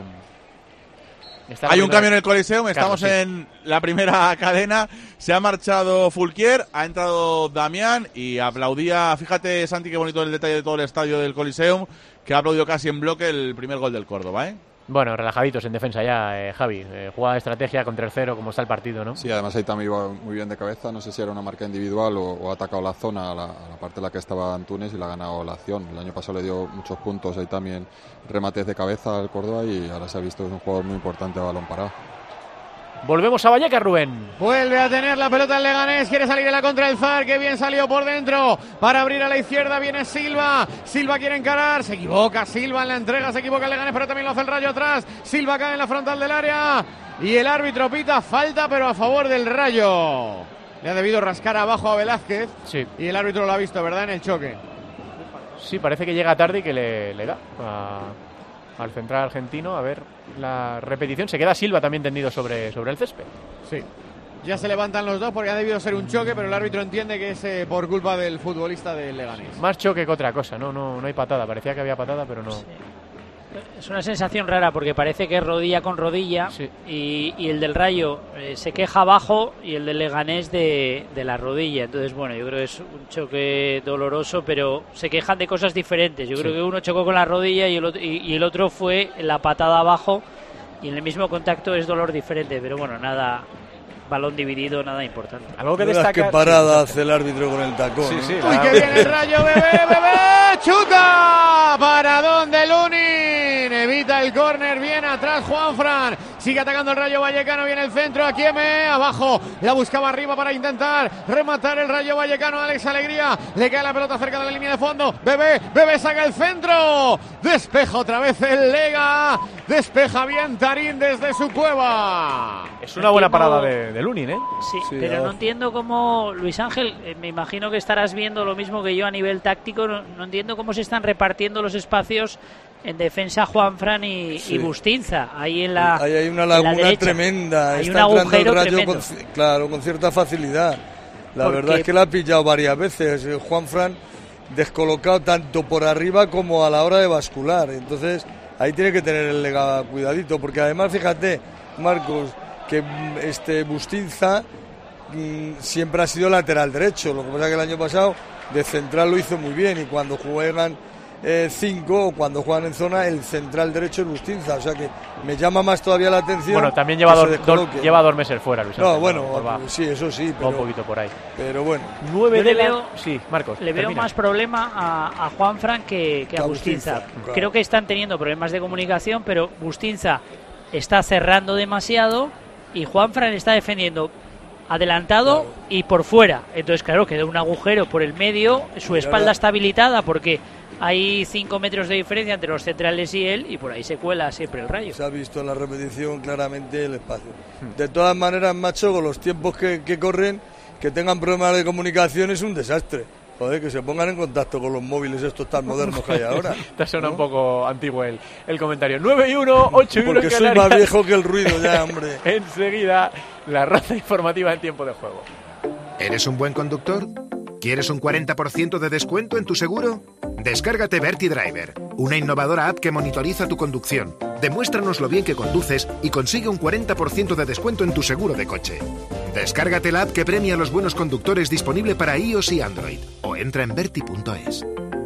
Hay un cambio en el Coliseum, estamos en la primera cadena, se ha marchado Fulquier, ha entrado Damián y aplaudía, fíjate Santi qué bonito el detalle de todo el estadio del Coliseum, que ha aplaudido casi en bloque el primer gol del Córdoba, ¿eh? Bueno, relajaditos en defensa ya, Javi, jugada de estrategia con tercero, como está el partido, ¿no? Sí, además ahí también iba muy bien de cabeza, no sé si era una marca individual o ha atacado la zona, a la parte en la que estaba Antunes y la ha ganado la acción. El año pasado le dio muchos puntos ahí también, remates de cabeza al Córdoba y ahora se ha visto que es un jugador muy importante de balón parado. Volvemos a Vallecas, Rubén. Vuelve a tener la pelota el Leganés, quiere salir en la contra del Zar, que bien salió por dentro, para abrir a la izquierda viene Silva quiere encarar, se equivoca Silva en la entrega, se equivoca el Leganés, pero también lo hace el Rayo atrás, Silva cae en la frontal del área, y el árbitro pita falta, pero a favor del Rayo. Le ha debido rascar abajo a Velázquez, sí. Y el árbitro lo ha visto, ¿verdad?, en el choque. Sí, parece que llega tarde y que le da al central argentino. A ver la repetición. Se queda Silva también tendido sobre el césped. Sí. Ya se levantan los dos porque ha debido ser un choque, pero el árbitro entiende que es por culpa del futbolista del Leganés. Más choque que otra cosa, no hay patada. Parecía que había patada, pero no. Sí. Es una sensación rara porque parece que es rodilla con rodilla, sí. y el del Rayo se queja abajo y el del Leganés de la rodilla. Entonces, bueno, yo creo que es un choque doloroso, pero se quejan de cosas diferentes. Yo creo que uno chocó con la rodilla y el otro fue la patada abajo, y en el mismo contacto es dolor diferente, pero bueno, nada, balón dividido, nada importante. Algo que destaca. Qué parada hace el árbitro con el tacón. Sí, sí. Uy, que viene el Rayo, bebé, chuta, paradón de Lunin, evita el córner, bien atrás Juanfran, sigue atacando el Rayo Vallecano, viene el centro, Akieme, abajo, la buscaba arriba para intentar rematar el Rayo Vallecano, Alex Alegría, le cae la pelota cerca de la línea de fondo, bebé saca el centro, despeja otra vez el Lega, despeja bien Tarín desde su cueva. Es una buena parada de Lunin, ¿eh? Sí, pero no entiendo cómo, Luis Ángel, me imagino que estarás viendo lo mismo que yo a nivel táctico, no entiendo cómo se están repartiendo los espacios en defensa Juanfran y Bustinza. Bustinza, ahí en la ahí hay una laguna tremenda, hay está un entrando el agujero Rayo con cierta facilidad. La verdad es que la ha pillado varias veces Juanfran, descolocado tanto por arriba como a la hora de bascular. Entonces ahí tiene que tener el Lega cuidadito, porque además fíjate, Marcos, que Bustinza siempre ha sido lateral derecho. Lo que pasa es que el año pasado de central lo hizo muy bien, y cuando juegan 5 o cuando juegan en zona, el central derecho es Bustinza. O sea que me llama más todavía la atención. Bueno, también lleva 2 meses fuera, Luis Ángel. No, bueno, sí, eso sí, pero un poquito por ahí. Pero bueno, 9 de la... Sí, Marcos. Le veo más problema a Juanfran que a Bustinza. Claro. Creo que están teniendo problemas de comunicación, pero Bustinza está cerrando demasiado y Juanfran está defendiendo adelantado, claro, y por fuera. Entonces, claro, queda un agujero por el medio, su espalda está habilitada porque hay 5 metros de diferencia entre los centrales y él, y por ahí se cuela siempre el Rayo. Se ha visto en la repetición claramente el espacio. De todas maneras, macho, con los tiempos que corren, que tengan problemas de comunicación es un desastre. Joder, que se pongan en contacto con los móviles estos tan modernos que hay ahora. Te suena, ¿no?, un poco antiguo el comentario. 9-1, 8-1 porque soy más viejo que el ruido ya, hombre. Enseguida, la ronda informativa en tiempo de juego. ¿Eres un buen conductor? ¿Quieres un 40% de descuento en tu seguro? Descárgate Verti Driver, una innovadora app que monitoriza tu conducción. Demuéstranos lo bien que conduces y consigue un 40% de descuento en tu seguro de coche. Descárgate la app que premia a los buenos conductores, disponible para iOS y Android. O entra en verti.es.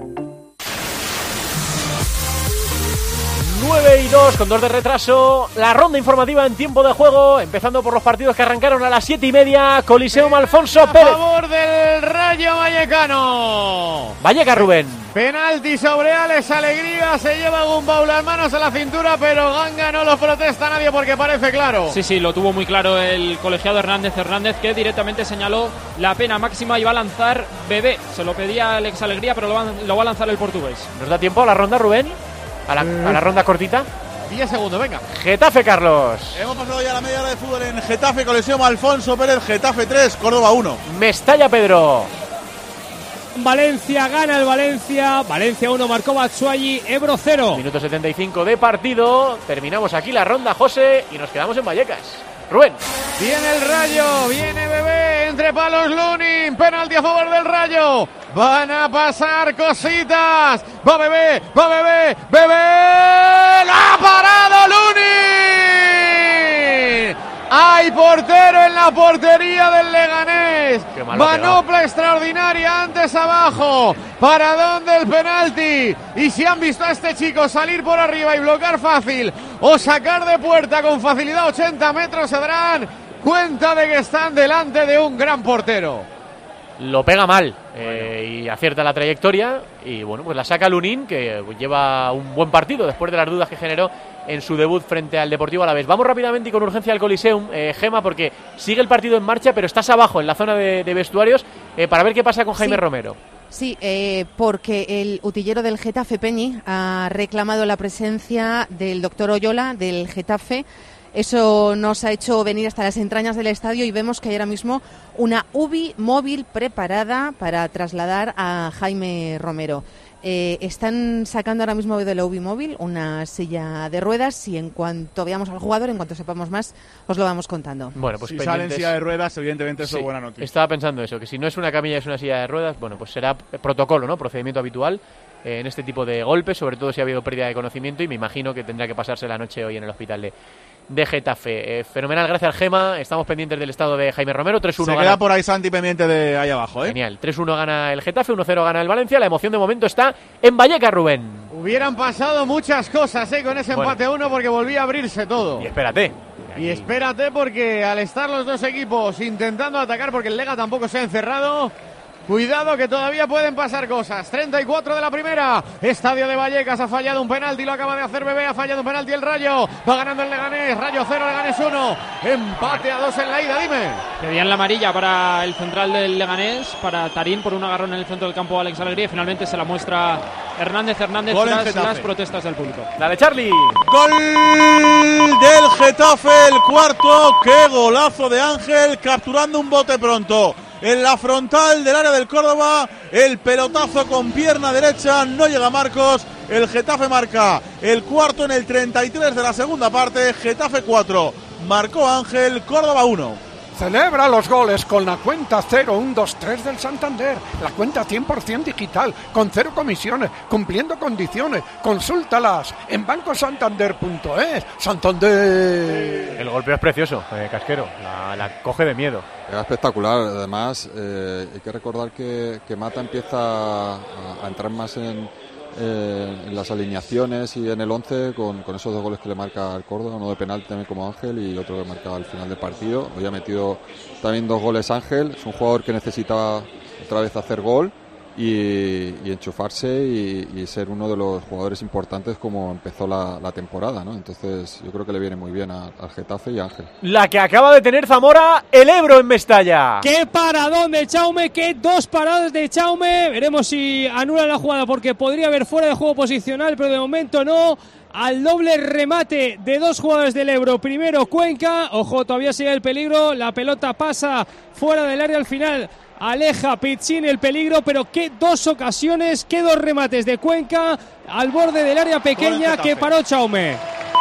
9-2, con 2 de retraso, la ronda informativa en tiempo de juego, empezando por los partidos que arrancaron a las 7:30. Coliseum Alfonso Pérez. A favor del Rayo Vallecano. Valleca, Rubén. Penalti sobre Alex Alegría, se lleva Gumbau las manos a la cintura, pero Ganga no lo protesta nadie porque parece claro. Sí, lo tuvo muy claro el colegiado Hernández, que directamente señaló la pena máxima y va a lanzar Bebé. Se lo pedía Alex Alegría, pero lo va a lanzar el portugués. ¿Nos da tiempo a la ronda, Rubén? A la ronda cortita. 10 segundos, venga. Getafe, Carlos. Hemos pasado ya la media hora de fútbol en Getafe. Coliseum Alfonso Pérez, Getafe 3, Córdoba 1. Mestalla, Pedro. Valencia, gana el Valencia. Valencia 1, marcó Batshuayi, Ebro 0. Minuto 75 de partido. Terminamos aquí la ronda, José, y nos quedamos en Vallecas. Rubén. Viene el Rayo, viene Bebé, entre palos Lunin, penalti a favor del Rayo. Van a pasar cositas. Va Bebé, Bebé. ¡Lo ha parado Lunin! Hay portero en la portería del Leganés. Manopla extraordinaria antes abajo. ¿Para dónde el penalti? Y si han visto a este chico salir por arriba y bloquear fácil o sacar de puerta con facilidad 80 metros, se darán cuenta de que están delante de un gran portero. Lo pega mal y acierta la trayectoria. Y bueno, pues la saca Lunin, que lleva un buen partido después de las dudas que generó en su debut frente al Deportivo Alavés. Vamos rápidamente y con urgencia al Coliseum, Gema, porque sigue el partido en marcha, pero estás abajo en la zona de vestuarios para ver qué pasa con Jaime Romero. Sí, porque el utillero del Getafe, Peñi, ha reclamado la presencia del doctor Oyola del Getafe. Eso nos ha hecho venir hasta las entrañas del estadio y vemos que hay ahora mismo una UBI móvil preparada para trasladar a Jaime Romero. Están sacando ahora mismo de la UBI móvil una silla de ruedas y en cuanto veamos al jugador, en cuanto sepamos más, os lo vamos contando. Bueno, pues si sale en silla de ruedas, evidentemente eso es buena noticia. Estaba pensando eso, que si no es una camilla, es una silla de ruedas, bueno, pues será protocolo, ¿no? Procedimiento habitual en este tipo de golpes, sobre todo si ha habido pérdida de conocimiento, y me imagino que tendrá que pasarse la noche hoy en el hospital de Getafe. Fenomenal, gracias, Gema. Estamos pendientes del estado de Jaime Romero. 3-1 Se queda por ahí Santi pendiente de ahí abajo, Genial. 3-1 gana el Getafe, 1-0 gana el Valencia. La emoción de momento está en Vallecas, Rubén. Hubieran pasado muchas cosas con ese empate 1, porque volvía a abrirse todo. Y espérate. Y espérate, porque al estar los dos equipos intentando atacar, porque el Lega tampoco se ha encerrado, cuidado que todavía pueden pasar cosas. 34 de la primera. Estadio de Vallecas, ha fallado un penalti, lo acaba de hacer Bebé, ha fallado un penalti el Rayo. Va ganando el Leganés, Rayo 0, Leganés 1. Empate a 2 en la ida, dime. Pedían la amarilla para el central del Leganés, para Tarín, por un agarrón en el centro del campo a Alex Alegría, y finalmente se la muestra Hernández tras las protestas del público. Dale, Charlie. Gol del Getafe, el cuarto. Qué golazo de Ángel, capturando un bote pronto en la frontal del área del Córdoba. El pelotazo con pierna derecha, no llega Marcos. El Getafe marca el cuarto en el 33 de la segunda parte. Getafe 4, marcó Ángel, Córdoba 1. Celebra los goles con la cuenta 0123 del Santander. La cuenta 100% digital, con 0 comisiones, cumpliendo condiciones. Consúltalas en bancosantander.es. Santander. El golpeo es precioso, Casquero. La coge de miedo. Era espectacular. Además, hay que recordar que Mata empieza a entrar más en las alineaciones y en el 11 con esos 2 goles que le marca el Córdoba, uno de penalti también como Ángel y otro que marcaba al final del partido. Hoy ha metido también 2 goles Ángel, es un jugador que necesitaba otra vez hacer gol y enchufarse y ser uno de los jugadores importantes como empezó la temporada, ¿no? Entonces yo creo que le viene muy bien al Getafe y a Ángel. La que acaba de tener Zamora, el Ebro en Mestalla. ¡Qué paradón de Chaume! ¡Qué 2 paradas de Chaume! Veremos si anula la jugada porque podría haber fuera de juego posicional, pero de momento no. Al doble remate de 2 jugadores del Ebro. Primero Cuenca, ojo, todavía sigue el peligro, la pelota pasa fuera del área al final. Aleja Pizzini el peligro, pero qué 2 ocasiones, qué 2 remates de Cuenca al borde del área pequeña que paró Chaume.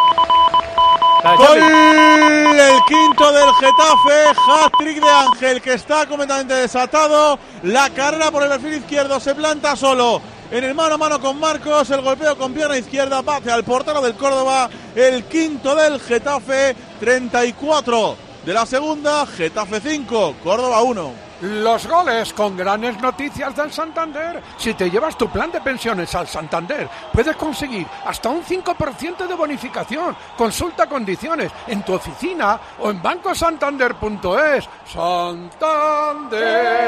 Gol, el quinto del Getafe, hat-trick de Ángel, que está completamente desatado. La carrera por el perfil izquierdo, se planta solo en el mano a mano con Marcos. El golpeo con pierna izquierda, pase al portero del Córdoba. El quinto del Getafe, 34 de la segunda. Getafe 5, Córdoba 1. Los goles con grandes noticias del Santander. Si te llevas tu plan de pensiones al Santander, puedes conseguir hasta un 5% de bonificación. Consulta condiciones en tu oficina o en bancosantander.es. Santander.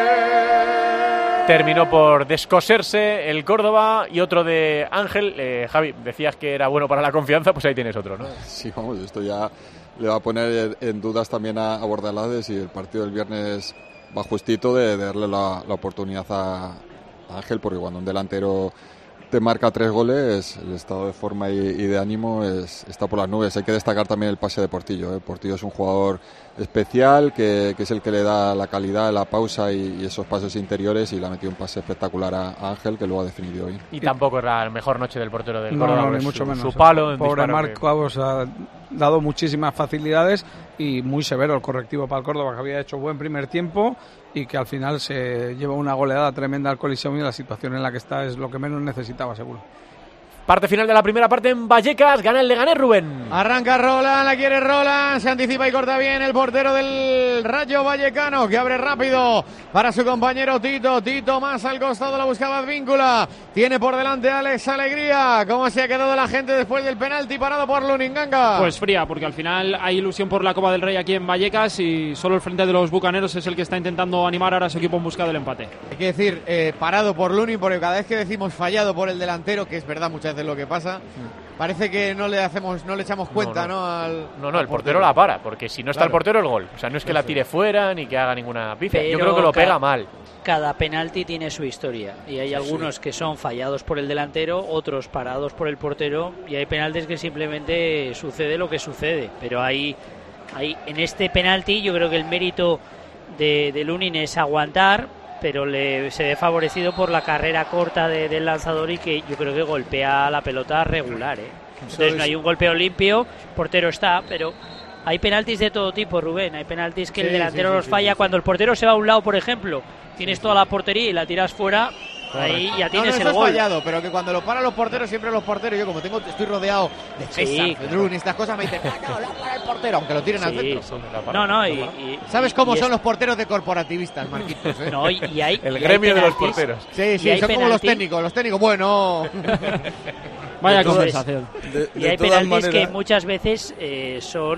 Terminó por descoserse el Córdoba y otro de Ángel. Javi, decías que era bueno para la confianza, pues ahí tienes otro, ¿no? Sí, vamos, esto ya le va a poner en dudas también a Bordalás y el partido del viernes va justito de darle la oportunidad a Ángel, porque cuando un delantero te marca 3 goles, el estado de forma y de ánimo está por las nubes. Hay que destacar también el pase de Portillo. Portillo es un jugador especial que es el que le da la calidad, la pausa y esos pases interiores, y le ha metido un pase espectacular a Ángel, que luego ha definido bien. Y tampoco era la mejor noche del portero del No, Córdoba. no, ni mucho menos. Su palo en pobre disparo Marcos ha dado muchísimas facilidades y muy severo el correctivo para el Córdoba, que había hecho buen primer tiempo y que al final se lleva una goleada tremenda al Coliseum, y la situación en la que está es lo que menos necesitaba, seguro. Parte final de la primera parte en Vallecas, gana el Leganés, Rubén. Arranca Roland, la quiere Roland, se anticipa y corta bien el portero del Rayo Vallecano, que abre rápido para su compañero Tito. Tito más al costado, la buscaba Advíncula. Tiene por delante a Alex Alegría. ¿Cómo se ha quedado la gente después del penalti parado por Luninganga? Pues fría, porque al final hay ilusión por la Copa del Rey aquí en Vallecas y solo el frente de los Bucaneros es el que está intentando animar ahora a su equipo en busca del empate. Hay que decir parado por Lunin, porque cada vez que decimos fallado por el delantero, que es verdad muchas veces lo que pasa, parece que no le echamos cuenta, ¿no? El portero la para, porque si no está el portero, el gol. O sea, no es que la tire fuera ni que haga ninguna pifia. Yo creo que lo pega mal. Cada penalti tiene su historia y hay algunos que son fallados por el delantero, otros parados por el portero, y hay penaltis que simplemente sucede lo que sucede. Pero hay en este penalti yo creo que el mérito de Lunin es aguantar, pero se ve favorecido por la carrera corta del lanzador, y que yo creo que golpea la pelota regular, Entonces no hay un golpeo limpio, el portero está, pero hay penaltis de todo tipo, Rubén. Hay penaltis que el delantero los falla. Cuando el portero se va a un lado, por ejemplo, tienes toda la portería y la tiras fuera, ahí ya tienes el gol. Fallado, pero que cuando lo paran los porteros, siempre los porteros, yo como estoy rodeado de César, de Drun y estas cosas, me dicen, no, lo para el portero, aunque lo tiren al centro. ¿Sabes cómo son los porteros de corporativistas, Marquitos? No, y hay el gremio de los porteros. Sí, son como los técnicos, bueno. Vaya conversación. Y hay penaltis que muchas veces son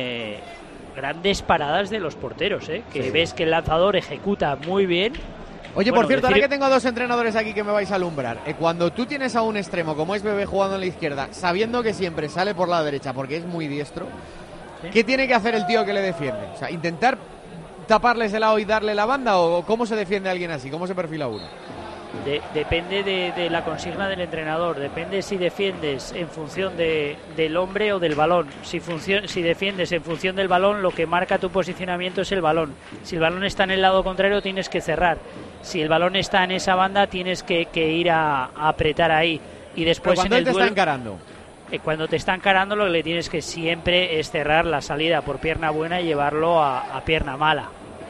grandes paradas de los porteros, que ves que el lanzador ejecuta muy bien. Oye, por cierto, ahora que tengo a 2 entrenadores aquí que me vais a alumbrar, cuando tú tienes a un extremo como es Bebé jugando en la izquierda, sabiendo que siempre sale por la derecha porque es muy diestro, ¿qué tiene que hacer el tío que le defiende? O sea, intentar taparles el lado y darle la banda, o cómo se defiende a alguien así, cómo se perfila uno. Depende de la consigna del entrenador, depende si defiendes en función del hombre o del balón. Si defiendes en función del balón, lo que marca tu posicionamiento es el balón. Si el balón está en el lado contrario, tienes que cerrar. Si el balón está en esa banda, tienes que ir a apretar ahí. Y después cuando en el él te duelo, está encarando. Cuando te está encarando, lo que le tienes que siempre es cerrar la salida por pierna buena y llevarlo a pierna mala.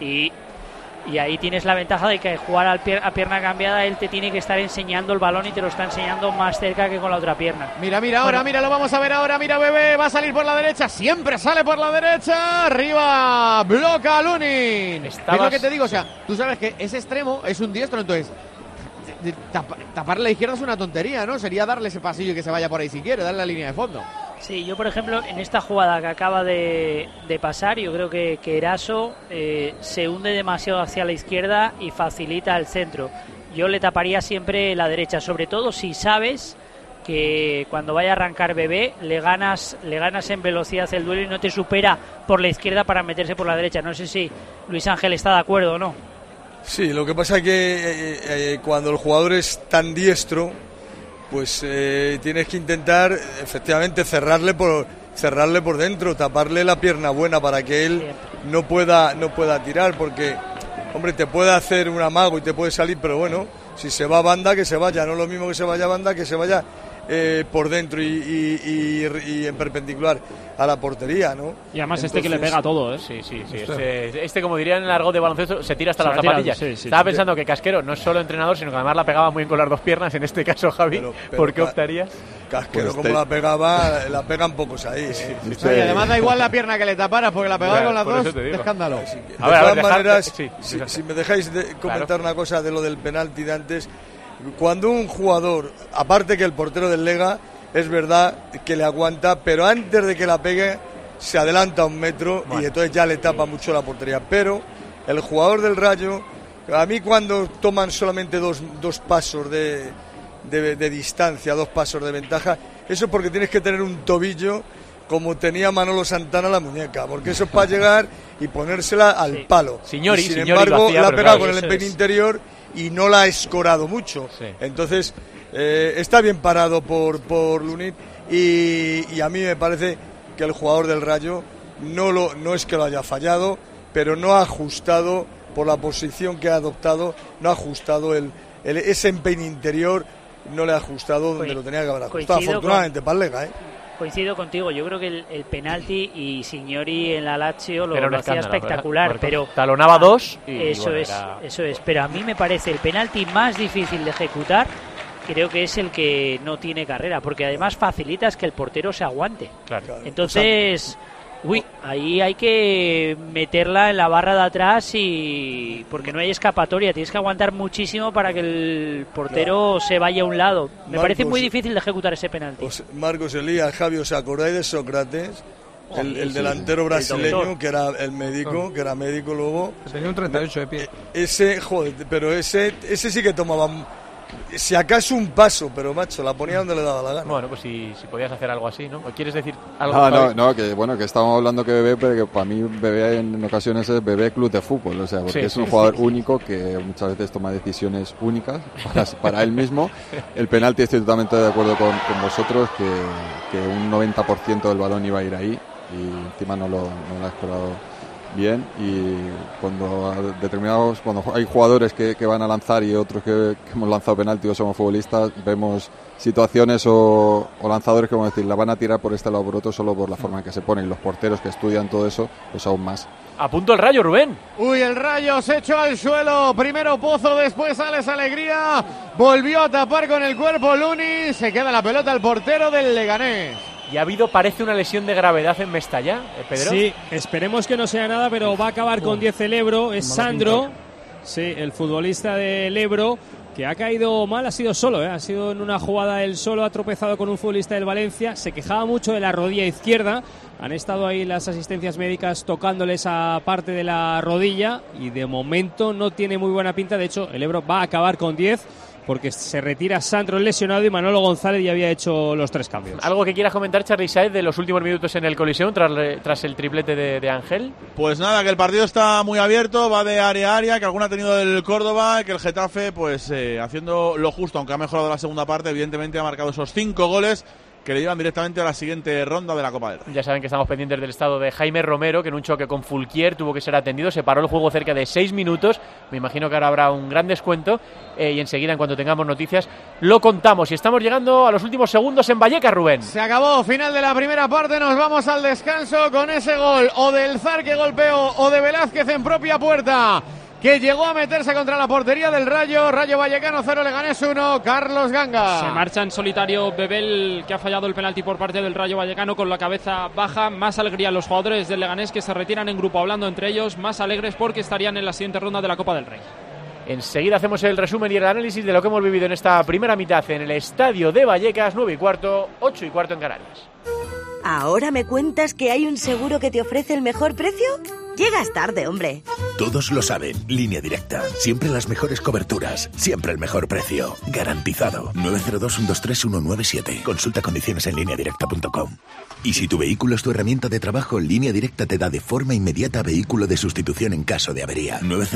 Y ahí tienes la ventaja de que jugar a pierna cambiada, él te tiene que estar enseñando el balón y te lo está enseñando más cerca que con la otra pierna. Mira, ahora, lo vamos a ver ahora. Mira, Bebé, va a salir por la derecha, siempre sale por la derecha. Arriba, bloca Lunin. Es lo que te digo, o sea, tú sabes que ese extremo es un diestro, entonces taparle la izquierda es una tontería, ¿no? Sería darle ese pasillo y que se vaya por ahí si quiere, darle la línea de fondo. Sí, yo por ejemplo en esta jugada que acaba de pasar, yo creo que Eraso se hunde demasiado hacia la izquierda y facilita el centro. Yo le taparía siempre la derecha, sobre todo si sabes que cuando vaya a arrancar Bebé le ganas en velocidad el duelo y no te supera por la izquierda para meterse por la derecha. No sé si Luis Ángel está de acuerdo o no. Sí, lo que pasa es que cuando el jugador es tan diestro, pues tienes que intentar efectivamente cerrarle por dentro, taparle la pierna buena para que él no pueda tirar, porque hombre, te puede hacer un amago y te puede salir, pero bueno, si se va a banda, que se vaya, no es lo mismo que se vaya a banda, que se vaya por dentro y en perpendicular a la portería, ¿no? Y además que le pega todo, ¿eh? Sí. Este, como dirían en el argot de baloncesto, se tira hasta las zapatillas. Estaba pensando que Casquero no es solo entrenador, sino que además la pegaba muy bien con las dos piernas. En este caso, Javi, pero ¿por qué optarías? Casquero, como la pegaba, la pegan pocos ahí. Y además da igual la pierna que le taparas, porque la pegaba con las dos, de escándalo. De todas maneras, si me dejáis comentar una cosa de lo del penalti de antes, cuando un jugador, aparte que el portero del Lega, es verdad que le aguanta, pero antes de que la pegue se adelanta 1 metro y entonces ya le tapa mucho la portería. Pero el jugador del Rayo, a mí cuando toman solamente dos pasos de distancia, 2 pasos de ventaja, eso es porque tienes que tener un tobillo como tenía Manolo Santana la muñeca, porque eso es para llegar y ponérsela al palo. Sin embargo, la ha pegado con el empeine interior y no la ha escorado mucho. Entonces está bien parado por Lunit y a mí me parece que el jugador del Rayo no es que lo haya fallado, pero no ha ajustado por la posición que ha adoptado, no ha ajustado ese empeine interior, no le ha ajustado donde lo tenía que haber ajustado, afortunadamente para el Lega, Coincido contigo, yo creo que el penalti y Signori en la Lazio lo hacía espectacular, pero talonaba 2 y eso es, pero a mí me parece el penalti más difícil de ejecutar, creo que es el que no tiene carrera, porque además facilitas que el portero se aguante. Entonces, ahí hay que meterla en la barra de atrás porque no hay escapatoria, tienes que aguantar muchísimo para que el portero se vaya a un lado. Me parece muy difícil de ejecutar ese penalti. Marcos, Elías, Javi, ¿os acordáis de Sócrates? El delantero brasileño, que era el médico, que era médico luego. Tenía un 38 de pie. Pero ese sí que tomaba, si acaso, un paso, pero macho, la ponía donde le daba la gana. Bueno, pues si podías hacer algo así, ¿no? ¿Quieres decir algo? Que estábamos hablando que Bebé, pero que para mí Bebé en ocasiones es Bebé club de fútbol, o sea, porque es un jugador único que muchas veces toma decisiones únicas para él mismo. El penalti, estoy totalmente de acuerdo con vosotros, que un 90% del balón iba a ir ahí y encima no lo ha escorado bien, y cuando hay jugadores que van a lanzar y otros que hemos lanzado penalti o somos futbolistas, vemos situaciones o lanzadores que, vamos a decir, la van a tirar por este lado o por otro solo por la forma en que se ponen, y los porteros que estudian todo eso, pues aún más. A punto el Rayo, Rubén. El Rayo se echó al suelo, primero Pozo, después Alex Alegría, volvió a tapar con el cuerpo Luni, se queda la pelota al portero del Leganés. Y ha habido, parece, una lesión de gravedad en Mestalla, Pedro. Sí, esperemos que no sea nada, pero va a acabar con 10 el Ebro. Es Sandro, el futbolista del Ebro, que ha caído mal, ha sido solo, ha sido en una jugada él solo, ha tropezado con un futbolista del Valencia, se quejaba mucho de la rodilla izquierda, han estado ahí las asistencias médicas tocándole esa parte de la rodilla y de momento no tiene muy buena pinta. De hecho, el Ebro va a acabar con 10 porque se retira Sandro lesionado y Manolo González ya había hecho los 3 cambios. ¿Algo que quieras comentar, Charly Saez, de los últimos minutos en el Coliseum tras el triplete de Ángel? Pues nada, que el partido está muy abierto, va de área a área, que alguna ha tenido el Córdoba, que el Getafe, pues haciendo lo justo, aunque ha mejorado la segunda parte, evidentemente ha marcado esos 5 goles que le llevan directamente a la siguiente ronda de la Copa del Rey. Ya saben que estamos pendientes del estado de Jaime Romero, que en un choque con Fulquier tuvo que ser atendido, se paró el juego cerca de 6 minutos, me imagino que ahora habrá un gran descuento, y enseguida, en cuanto tengamos noticias, lo contamos. Y estamos llegando a los últimos segundos en Vallecas, Rubén. Se acabó, final de la primera parte, nos vamos al descanso con ese gol, o del Zar que golpeó, o de Velázquez en propia puerta, que llegó a meterse contra la portería del Rayo Vallecano 0, Leganés 1, Carlos Ganga. Se marcha en solitario Bebel, que ha fallado el penalti por parte del Rayo Vallecano con la cabeza baja. Más alegría los jugadores del Leganés, que se retiran en grupo hablando entre ellos, más alegres porque estarían en la siguiente ronda de la Copa del Rey. Enseguida hacemos el resumen y el análisis de lo que hemos vivido en esta primera mitad en el estadio de Vallecas, 9:15, 8:15 en Canarias. ¿Ahora me cuentas que hay un seguro que te ofrece el mejor precio? Llegas tarde, hombre. Todos lo saben. Línea Directa. Siempre las mejores coberturas. Siempre el mejor precio. Garantizado. 902-123-197. Consulta condiciones en lineadirecta.com. Y si tu vehículo es tu herramienta de trabajo, Línea Directa te da de forma inmediata vehículo de sustitución en caso de avería.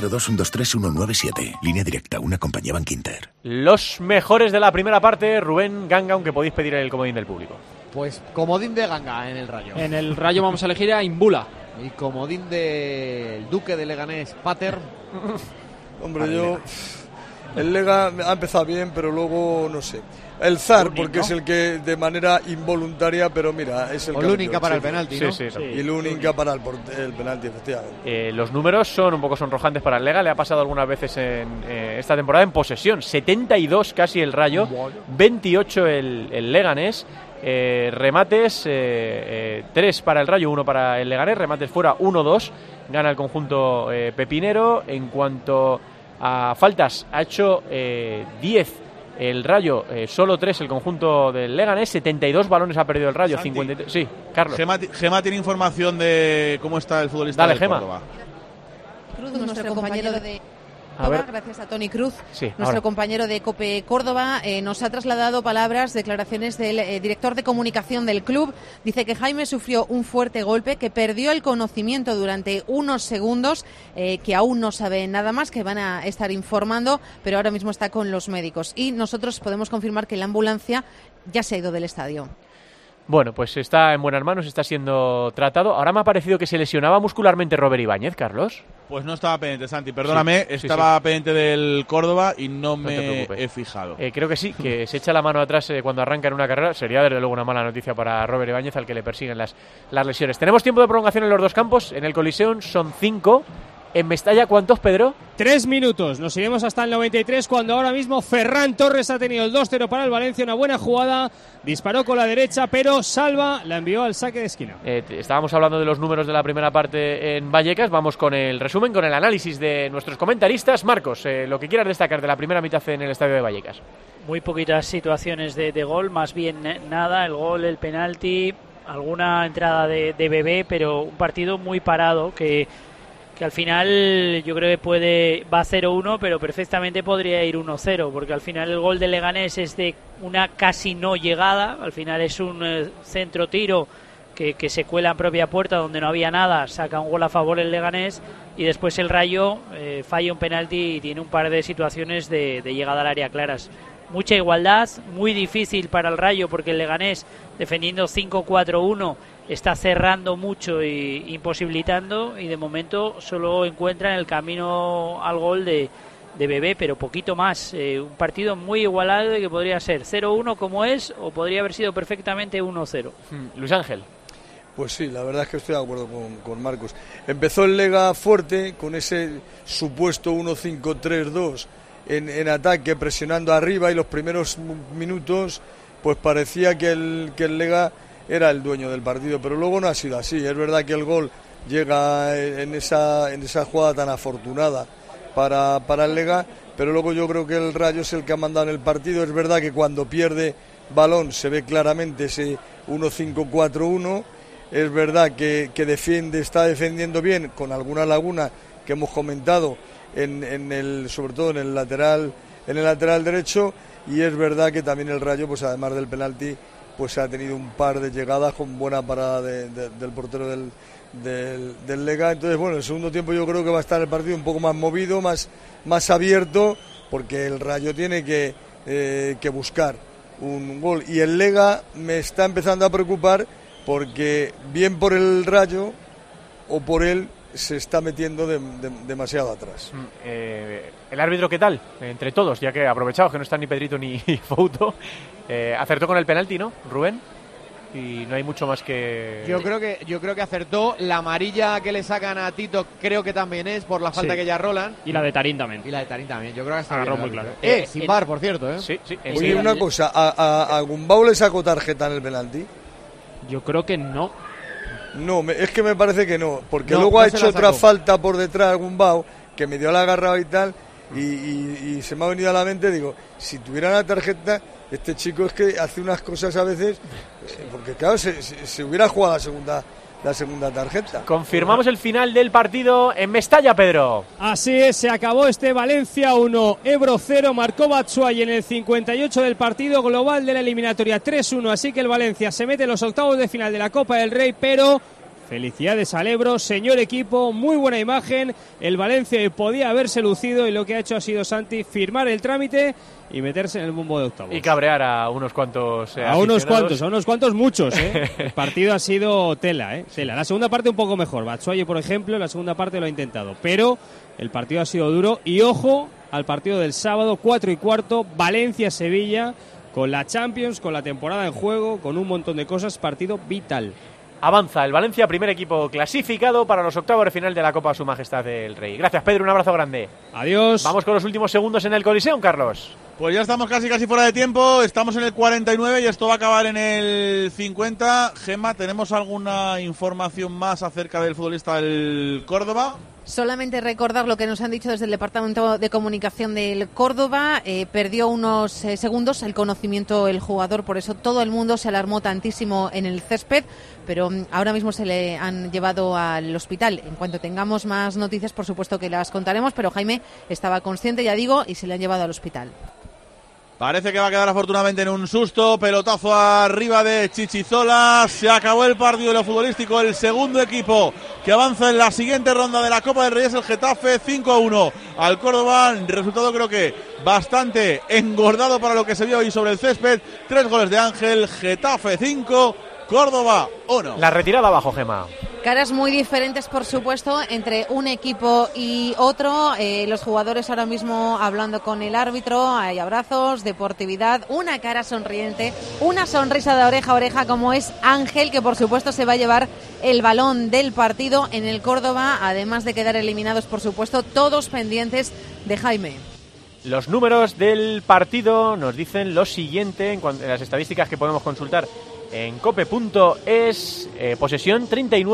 902-123-197. Línea Directa, una compañía Bankinter. Los mejores de la primera parte, Rubén, Ganga, aunque podéis pedir el comodín del público. Pues comodín de Ganga en el Rayo. En el Rayo vamos a elegir a Imbula. Y comodín del Duque de Leganés, Pater. Hombre, el Lega ha empezado bien, pero luego no sé. El Zar, porque es el que de manera involuntaria, pero mira, es el o Lúnica para el penalti, ¿no? Sí. Y Lúnica para el penalti, efectivamente. Los números son un poco sonrojantes para el Lega. Le ha pasado algunas veces en esta temporada en posesión. 72 casi el Rayo, 28 el Leganés. Remates 3 para el Rayo, 1 para el Leganés. Remates fuera, 1-2. Gana el conjunto pepinero. En cuanto a faltas, ha hecho 10 el Rayo, solo 3 el conjunto del Leganés. 72 balones ha perdido el Rayo. 53. Sí, Carlos. Gema tiene información de cómo está el futbolista. Dale, del Gema. Córdoba. Cruz, nuestro compañero de... Gracias a Tony Cruz, sí, nuestro compañero de COPE Córdoba, nos ha trasladado declaraciones del director de comunicación del club. Dice que Jaime sufrió un fuerte golpe, que perdió el conocimiento durante unos segundos, que aún no sabe nada más, que van a estar informando, pero ahora mismo está con los médicos. Y nosotros podemos confirmar que la ambulancia ya se ha ido del estadio. Bueno, pues está en buenas manos, está siendo tratado. Ahora me ha parecido que se lesionaba muscularmente Robert Ibáñez, Carlos. Pues no estaba pendiente, Santi, perdóname, estaba pendiente del Córdoba y no me he fijado. Creo que sí, que se echa la mano atrás cuando arranca en una carrera. Sería desde luego una mala noticia para Robert Ibáñez, al que le persiguen las lesiones. Tenemos tiempo de prolongación en los dos campos. En el Coliseum son 5. En Mestalla, ¿cuántos, Pedro? 3 minutos. Nos iremos hasta el 93, cuando ahora mismo Ferran Torres ha tenido el 2-0 para el Valencia. Una buena jugada. Disparó con la derecha, pero Salva la envió al saque de esquina. Estábamos hablando de los números de la primera parte en Vallecas. Vamos con el resumen, con el análisis de nuestros comentaristas. Marcos, lo que quieras destacar de la primera mitad en el estadio de Vallecas. Muy poquitas situaciones de gol, más bien nada. El gol, el penalti, alguna entrada de Bebé, pero un partido muy parado que al final yo creo que va 0-1, pero perfectamente podría ir 1-0, porque al final el gol de Leganés es de una casi no llegada. Al final es un centro tiro que se cuela en propia puerta donde no había nada, saca un gol a favor el Leganés, y después el Rayo falla un penalti y tiene un par de situaciones de llegada al área claras. Mucha igualdad, muy difícil para el Rayo, porque el Leganés, defendiendo 5-4-1, está cerrando mucho e imposibilitando, y de momento solo encuentra en el camino al gol de Bebé, pero poquito más. Un partido muy igualado y que podría ser 0-1 como es, o podría haber sido perfectamente 1-0. Luis Ángel. Pues sí, la verdad es que estoy de acuerdo con Marcos. Empezó el Lega fuerte, con ese supuesto 1-5-3-2 en ataque, presionando arriba, y los primeros minutos pues parecía que el Lega era el dueño del partido, pero luego no ha sido así. Es verdad que el gol llega en esa jugada tan afortunada para el Lega, pero luego yo creo que el Rayo es el que ha mandado en el partido. Es verdad que cuando pierde balón se ve claramente ese 1-5-4-1. Es verdad que está defendiendo bien, con alguna laguna que hemos comentado sobre todo en el lateral en el lateral derecho, y es verdad que también el Rayo, pues además del penalti, pues ha tenido un par de llegadas con buena parada del portero del Lega. Entonces, bueno, el segundo tiempo yo creo que va a estar el partido un poco más movido, más abierto, porque el Rayo tiene que buscar un gol, y el Lega me está empezando a preocupar porque bien por el Rayo o por él se está metiendo demasiado atrás. ¿El árbitro qué tal? Entre todos, ya que aprovechado que no están ni Pedrito ni Fouto, acertó con el penalti, ¿no, Rubén? Y no hay mucho más que... Yo creo que acertó. La amarilla que le sacan a Tito creo que también es por la falta que ya rolan. Y la de Tarín también. Yo creo que está agarró bien, muy claro. Sin VAR, por cierto, ¿eh? Sí. Oye, una cosa, ¿a Gumbau le sacó tarjeta en el penalti? Yo creo que no. No, es que me parece que no, porque luego ha hecho otra falta por detrás Gumbau, que medio la ha agarrado y tal, y se me ha venido a la mente, digo, si tuviera una tarjeta, este chico es que hace unas cosas a veces, porque claro, se hubiera jugado la segunda tarjeta. Confirmamos el final del partido en Mestalla, Pedro. Así es, se acabó este Valencia 1, Ebro 0, marcó Batshuayi en el 58 del partido global de la eliminatoria 3-1, así que el Valencia se mete en los octavos de final de la Copa del Rey, pero felicidades al Ebro, señor equipo, muy buena imagen, el Valencia podía haberse lucido y lo que ha hecho ha sido Santi firmar el trámite y meterse en el bombo de octavos. Y cabrear a unos cuantos a unos cuantos muchos, ¿eh? El partido ha sido tela, tela. La segunda parte un poco mejor, Batshuayi por ejemplo, la segunda parte lo ha intentado, pero el partido ha sido duro y ojo al partido del sábado, 4:15, Valencia-Sevilla, con la Champions, con la temporada en juego, con un montón de cosas, partido vital. Avanza el Valencia, primer equipo clasificado para los octavos de final de la Copa Su Majestad del Rey. Gracias, Pedro, un abrazo grande. Adiós. Vamos con los últimos segundos en el Coliseum, Carlos. Pues ya estamos casi fuera de tiempo, estamos en el 49 y esto va a acabar en el 50. Gemma, ¿tenemos alguna información más acerca del futbolista del Córdoba? Solamente recordar lo que nos han dicho desde el Departamento de Comunicación del Córdoba. Perdió unos segundos el conocimiento el jugador, por eso todo el mundo se alarmó tantísimo en el césped, pero ahora mismo se le han llevado al hospital. En cuanto tengamos más noticias, por supuesto que las contaremos, pero Jaime estaba consciente, ya digo, y se le han llevado al hospital. Parece que va a quedar afortunadamente en un susto. Pelotazo arriba de Chichizola. Se acabó el partido de lo futbolístico. El segundo equipo que avanza en la siguiente ronda de la Copa del Rey es el Getafe, 5-1 al Córdoba. Resultado creo que bastante engordado para lo que se vio hoy sobre el césped. 3 goles de Ángel. Getafe 5, Córdoba 1. La retirada abajo, Gemma. Caras muy diferentes, por supuesto, entre un equipo y otro. Los jugadores ahora mismo hablando con el árbitro, hay abrazos, deportividad, una cara sonriente, una sonrisa de oreja a oreja como es Ángel, que por supuesto se va a llevar el balón del partido en el Córdoba, además de quedar eliminados, por supuesto, todos pendientes de Jaime. Los números del partido nos dicen lo siguiente en las estadísticas que podemos consultar en cope.es. Posesión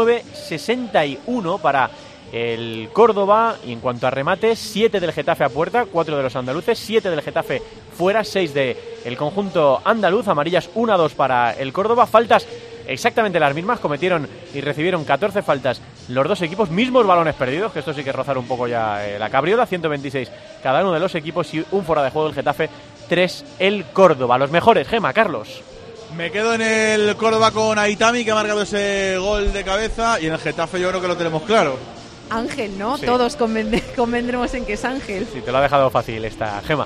39-61 para el Córdoba, y en cuanto a remates, 7 del Getafe a puerta, 4 de los andaluces, 7 del Getafe fuera, 6 del conjunto andaluz. Amarillas 1-2 para el Córdoba. Faltas exactamente las mismas, cometieron y recibieron 14 faltas los dos equipos, mismos balones perdidos, que esto sí que rozar un poco ya la cabriola, 126 cada uno de los equipos, y un fuera de juego el Getafe, 3 el Córdoba. Los mejores, Gema, Carlos. Me quedo en el Córdoba con Aitami, que ha marcado ese gol de cabeza, y en el Getafe yo creo que lo tenemos claro. Ángel, ¿no? Sí. Todos convendremos en que es Ángel. Sí, te lo ha dejado fácil esta Gema.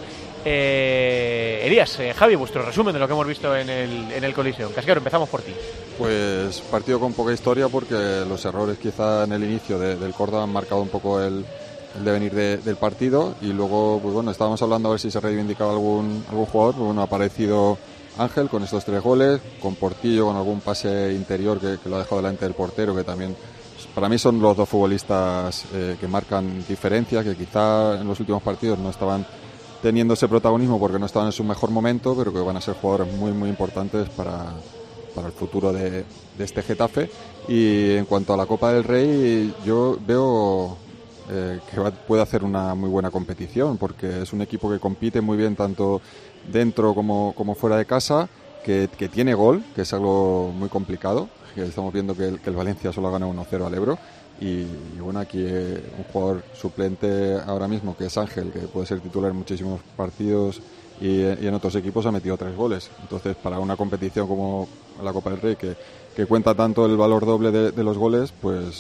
Elías, Javi, vuestro resumen de lo que hemos visto en el Coliseum. Casquero, empezamos por ti. Pues partido con poca historia, porque los errores quizá en el inicio del Córdoba han marcado un poco el devenir del partido, y luego, pues bueno, estábamos hablando a ver si se reivindicaba algún jugador. Pues bueno, ha aparecido Ángel con estos 3 goles, con Portillo con algún pase interior que lo ha dejado delante del portero, que también para mí son los dos futbolistas que marcan diferencias, que quizá en los últimos partidos no estaban teniendo ese protagonismo porque no estaban en su mejor momento, pero que van a ser jugadores muy muy importantes para el futuro de este Getafe. Y en cuanto a la Copa del Rey, yo veo que puede hacer una muy buena competición, porque es un equipo que compite muy bien tanto dentro como fuera de casa, que tiene gol, que es algo muy complicado, que estamos viendo que el Valencia solo ha ganado 1-0 al Ebro, y bueno, aquí un jugador suplente ahora mismo, que es Ángel, que puede ser titular en muchísimos partidos y en otros equipos ha metido 3 goles. Entonces, para una competición como la Copa del Rey, que cuenta tanto el valor doble de los goles, pues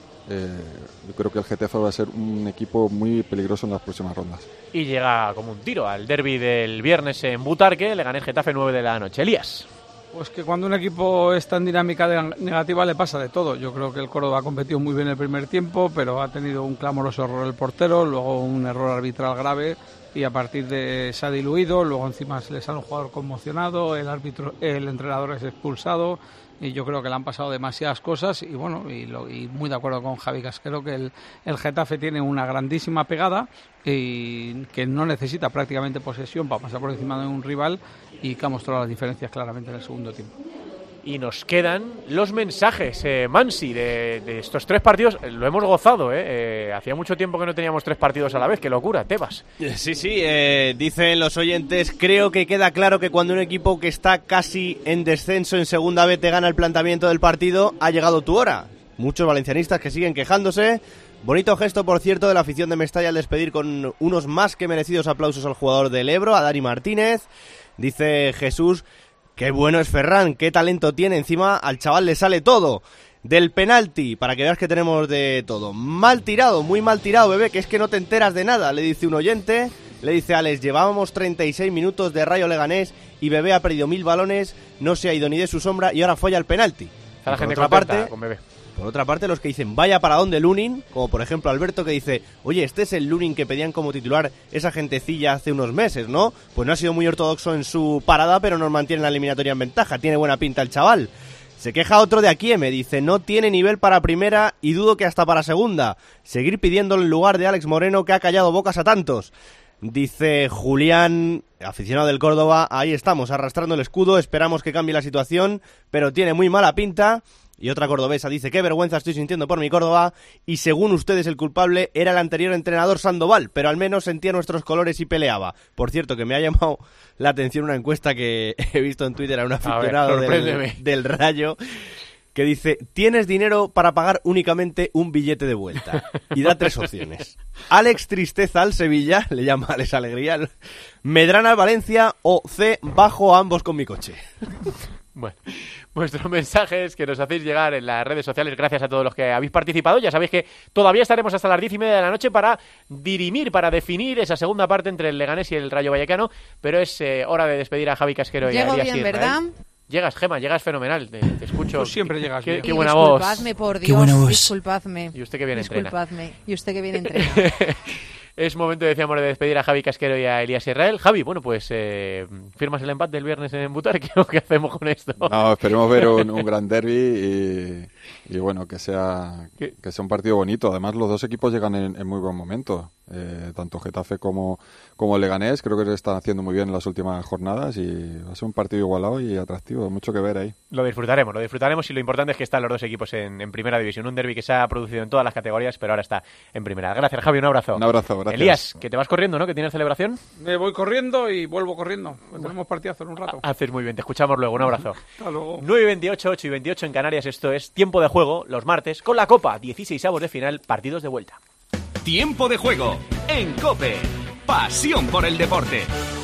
yo creo que el Getafe va a ser un equipo muy peligroso en las próximas rondas. Y llega como un tiro al derbi del viernes en Butarque, Leganés Getafe 9 de la noche. Elías. Pues que cuando un equipo está en dinámica negativa le pasa de todo. Yo creo que el Córdoba ha competido muy bien el primer tiempo, pero ha tenido un clamoroso error el portero, luego un error arbitral grave y a partir de se ha diluido, luego encima se le sale un jugador conmocionado, el entrenador es expulsado y yo creo que le han pasado demasiadas cosas y bueno, y muy de acuerdo con Javi Casquero que el Getafe tiene una grandísima pegada y que no necesita prácticamente posesión para pasar por encima de un rival y que ha mostrado las diferencias claramente en el segundo tiempo. Y nos quedan los mensajes, Mansi, de estos 3 partidos. Lo hemos gozado, hacía mucho tiempo que no teníamos 3 partidos a la vez. ¡Qué locura, Tebas! Sí, dicen los oyentes, creo que queda claro que cuando un equipo que está casi en descenso en segunda B te gana el planteamiento del partido, ha llegado tu hora. Muchos valencianistas que siguen quejándose. Bonito gesto, por cierto, de la afición de Mestalla al despedir con unos más que merecidos aplausos al jugador del Ebro, a Dani Martínez. Dice Jesús... Qué bueno es Ferran, qué talento tiene, encima al chaval le sale todo. Del penalti, para que veas que tenemos de todo. Mal tirado, muy mal tirado, bebé, que es que no te enteras de nada, le dice un oyente. Le dice Alex, llevábamos 36 minutos de Rayo Leganés y bebé ha perdido 1000 balones, no se ha ido ni de su sombra y ahora folla el penalti. Está la gente contenta con bebé. Por otra parte, los que dicen vaya para dónde Lunin, como por ejemplo Alberto que dice, oye, este es el Lunin que pedían como titular esa gentecilla hace unos meses, ¿no? Pues no ha sido muy ortodoxo en su parada, pero nos mantiene la eliminatoria en ventaja, tiene buena pinta el chaval. Se queja otro de aquí, me dice, no tiene nivel para primera y dudo que hasta para segunda. Seguir pidiéndole el lugar de Alex Moreno que ha callado bocas a tantos. Dice Julián, aficionado del Córdoba, ahí estamos, arrastrando el escudo, esperamos que cambie la situación, pero tiene muy mala pinta. Y otra cordobesa dice, qué vergüenza estoy sintiendo por mi Córdoba, y según ustedes el culpable era el anterior entrenador Sandoval, pero al menos sentía nuestros colores y peleaba. Por cierto, que me ha llamado la atención una encuesta que he visto en Twitter a un aficionado del Rayo, que dice, tienes dinero para pagar únicamente un billete de vuelta. Y da 3 opciones. Alex Tristeza al Sevilla, le llama Alex Alegría, Medrana al Valencia o C, bajo a ambos con mi coche. Bueno, vuestros mensajes que nos hacéis llegar en las redes sociales, gracias a todos los que habéis participado. Ya sabéis que todavía estaremos hasta las 10:30 de la noche para dirimir, para definir esa segunda parte entre el Leganés y el Rayo Vallecano, pero es hora de despedir a Javi Casquero y a Elías bien, Israel. ¿Verdad? Llegas, Gema, llegas fenomenal, te escucho. Pues siempre llegas bien. Qué buena voz. Disculpadme, por Dios, disculpadme. Y usted que bien entrena. Disculpadme, y usted que bien entrena. Es momento, decíamos, de despedir a Javi Casquero y a Elías Israel. Javi, bueno, pues ¿firmas el empate del viernes en Butarque o qué hacemos con esto? No, esperemos ver un gran derbi y bueno, que sea un partido bonito. Además, los dos equipos llegan en muy buen momento. Tanto Getafe como Leganés creo que se están haciendo muy bien en las últimas jornadas y va a ser un partido igualado y atractivo, mucho que ver ahí. Lo disfrutaremos y lo importante es que están los dos equipos en primera división. Un derbi que se ha producido en todas las categorías, pero ahora está en primera. Gracias, Javi, un abrazo. Un abrazo, gracias. Elías, que te vas corriendo, ¿no? Que tienes celebración. Me voy corriendo y vuelvo corriendo. Tenemos partidazo en un rato. Haces muy bien, te escuchamos luego, un abrazo. Hasta luego. 9:28, 8:28 en Canarias, esto es Tiempo de Juego, los martes, con la Copa, 16avos de final, partidos de vuelta. Tiempo de Juego en COPE. Pasión por el deporte.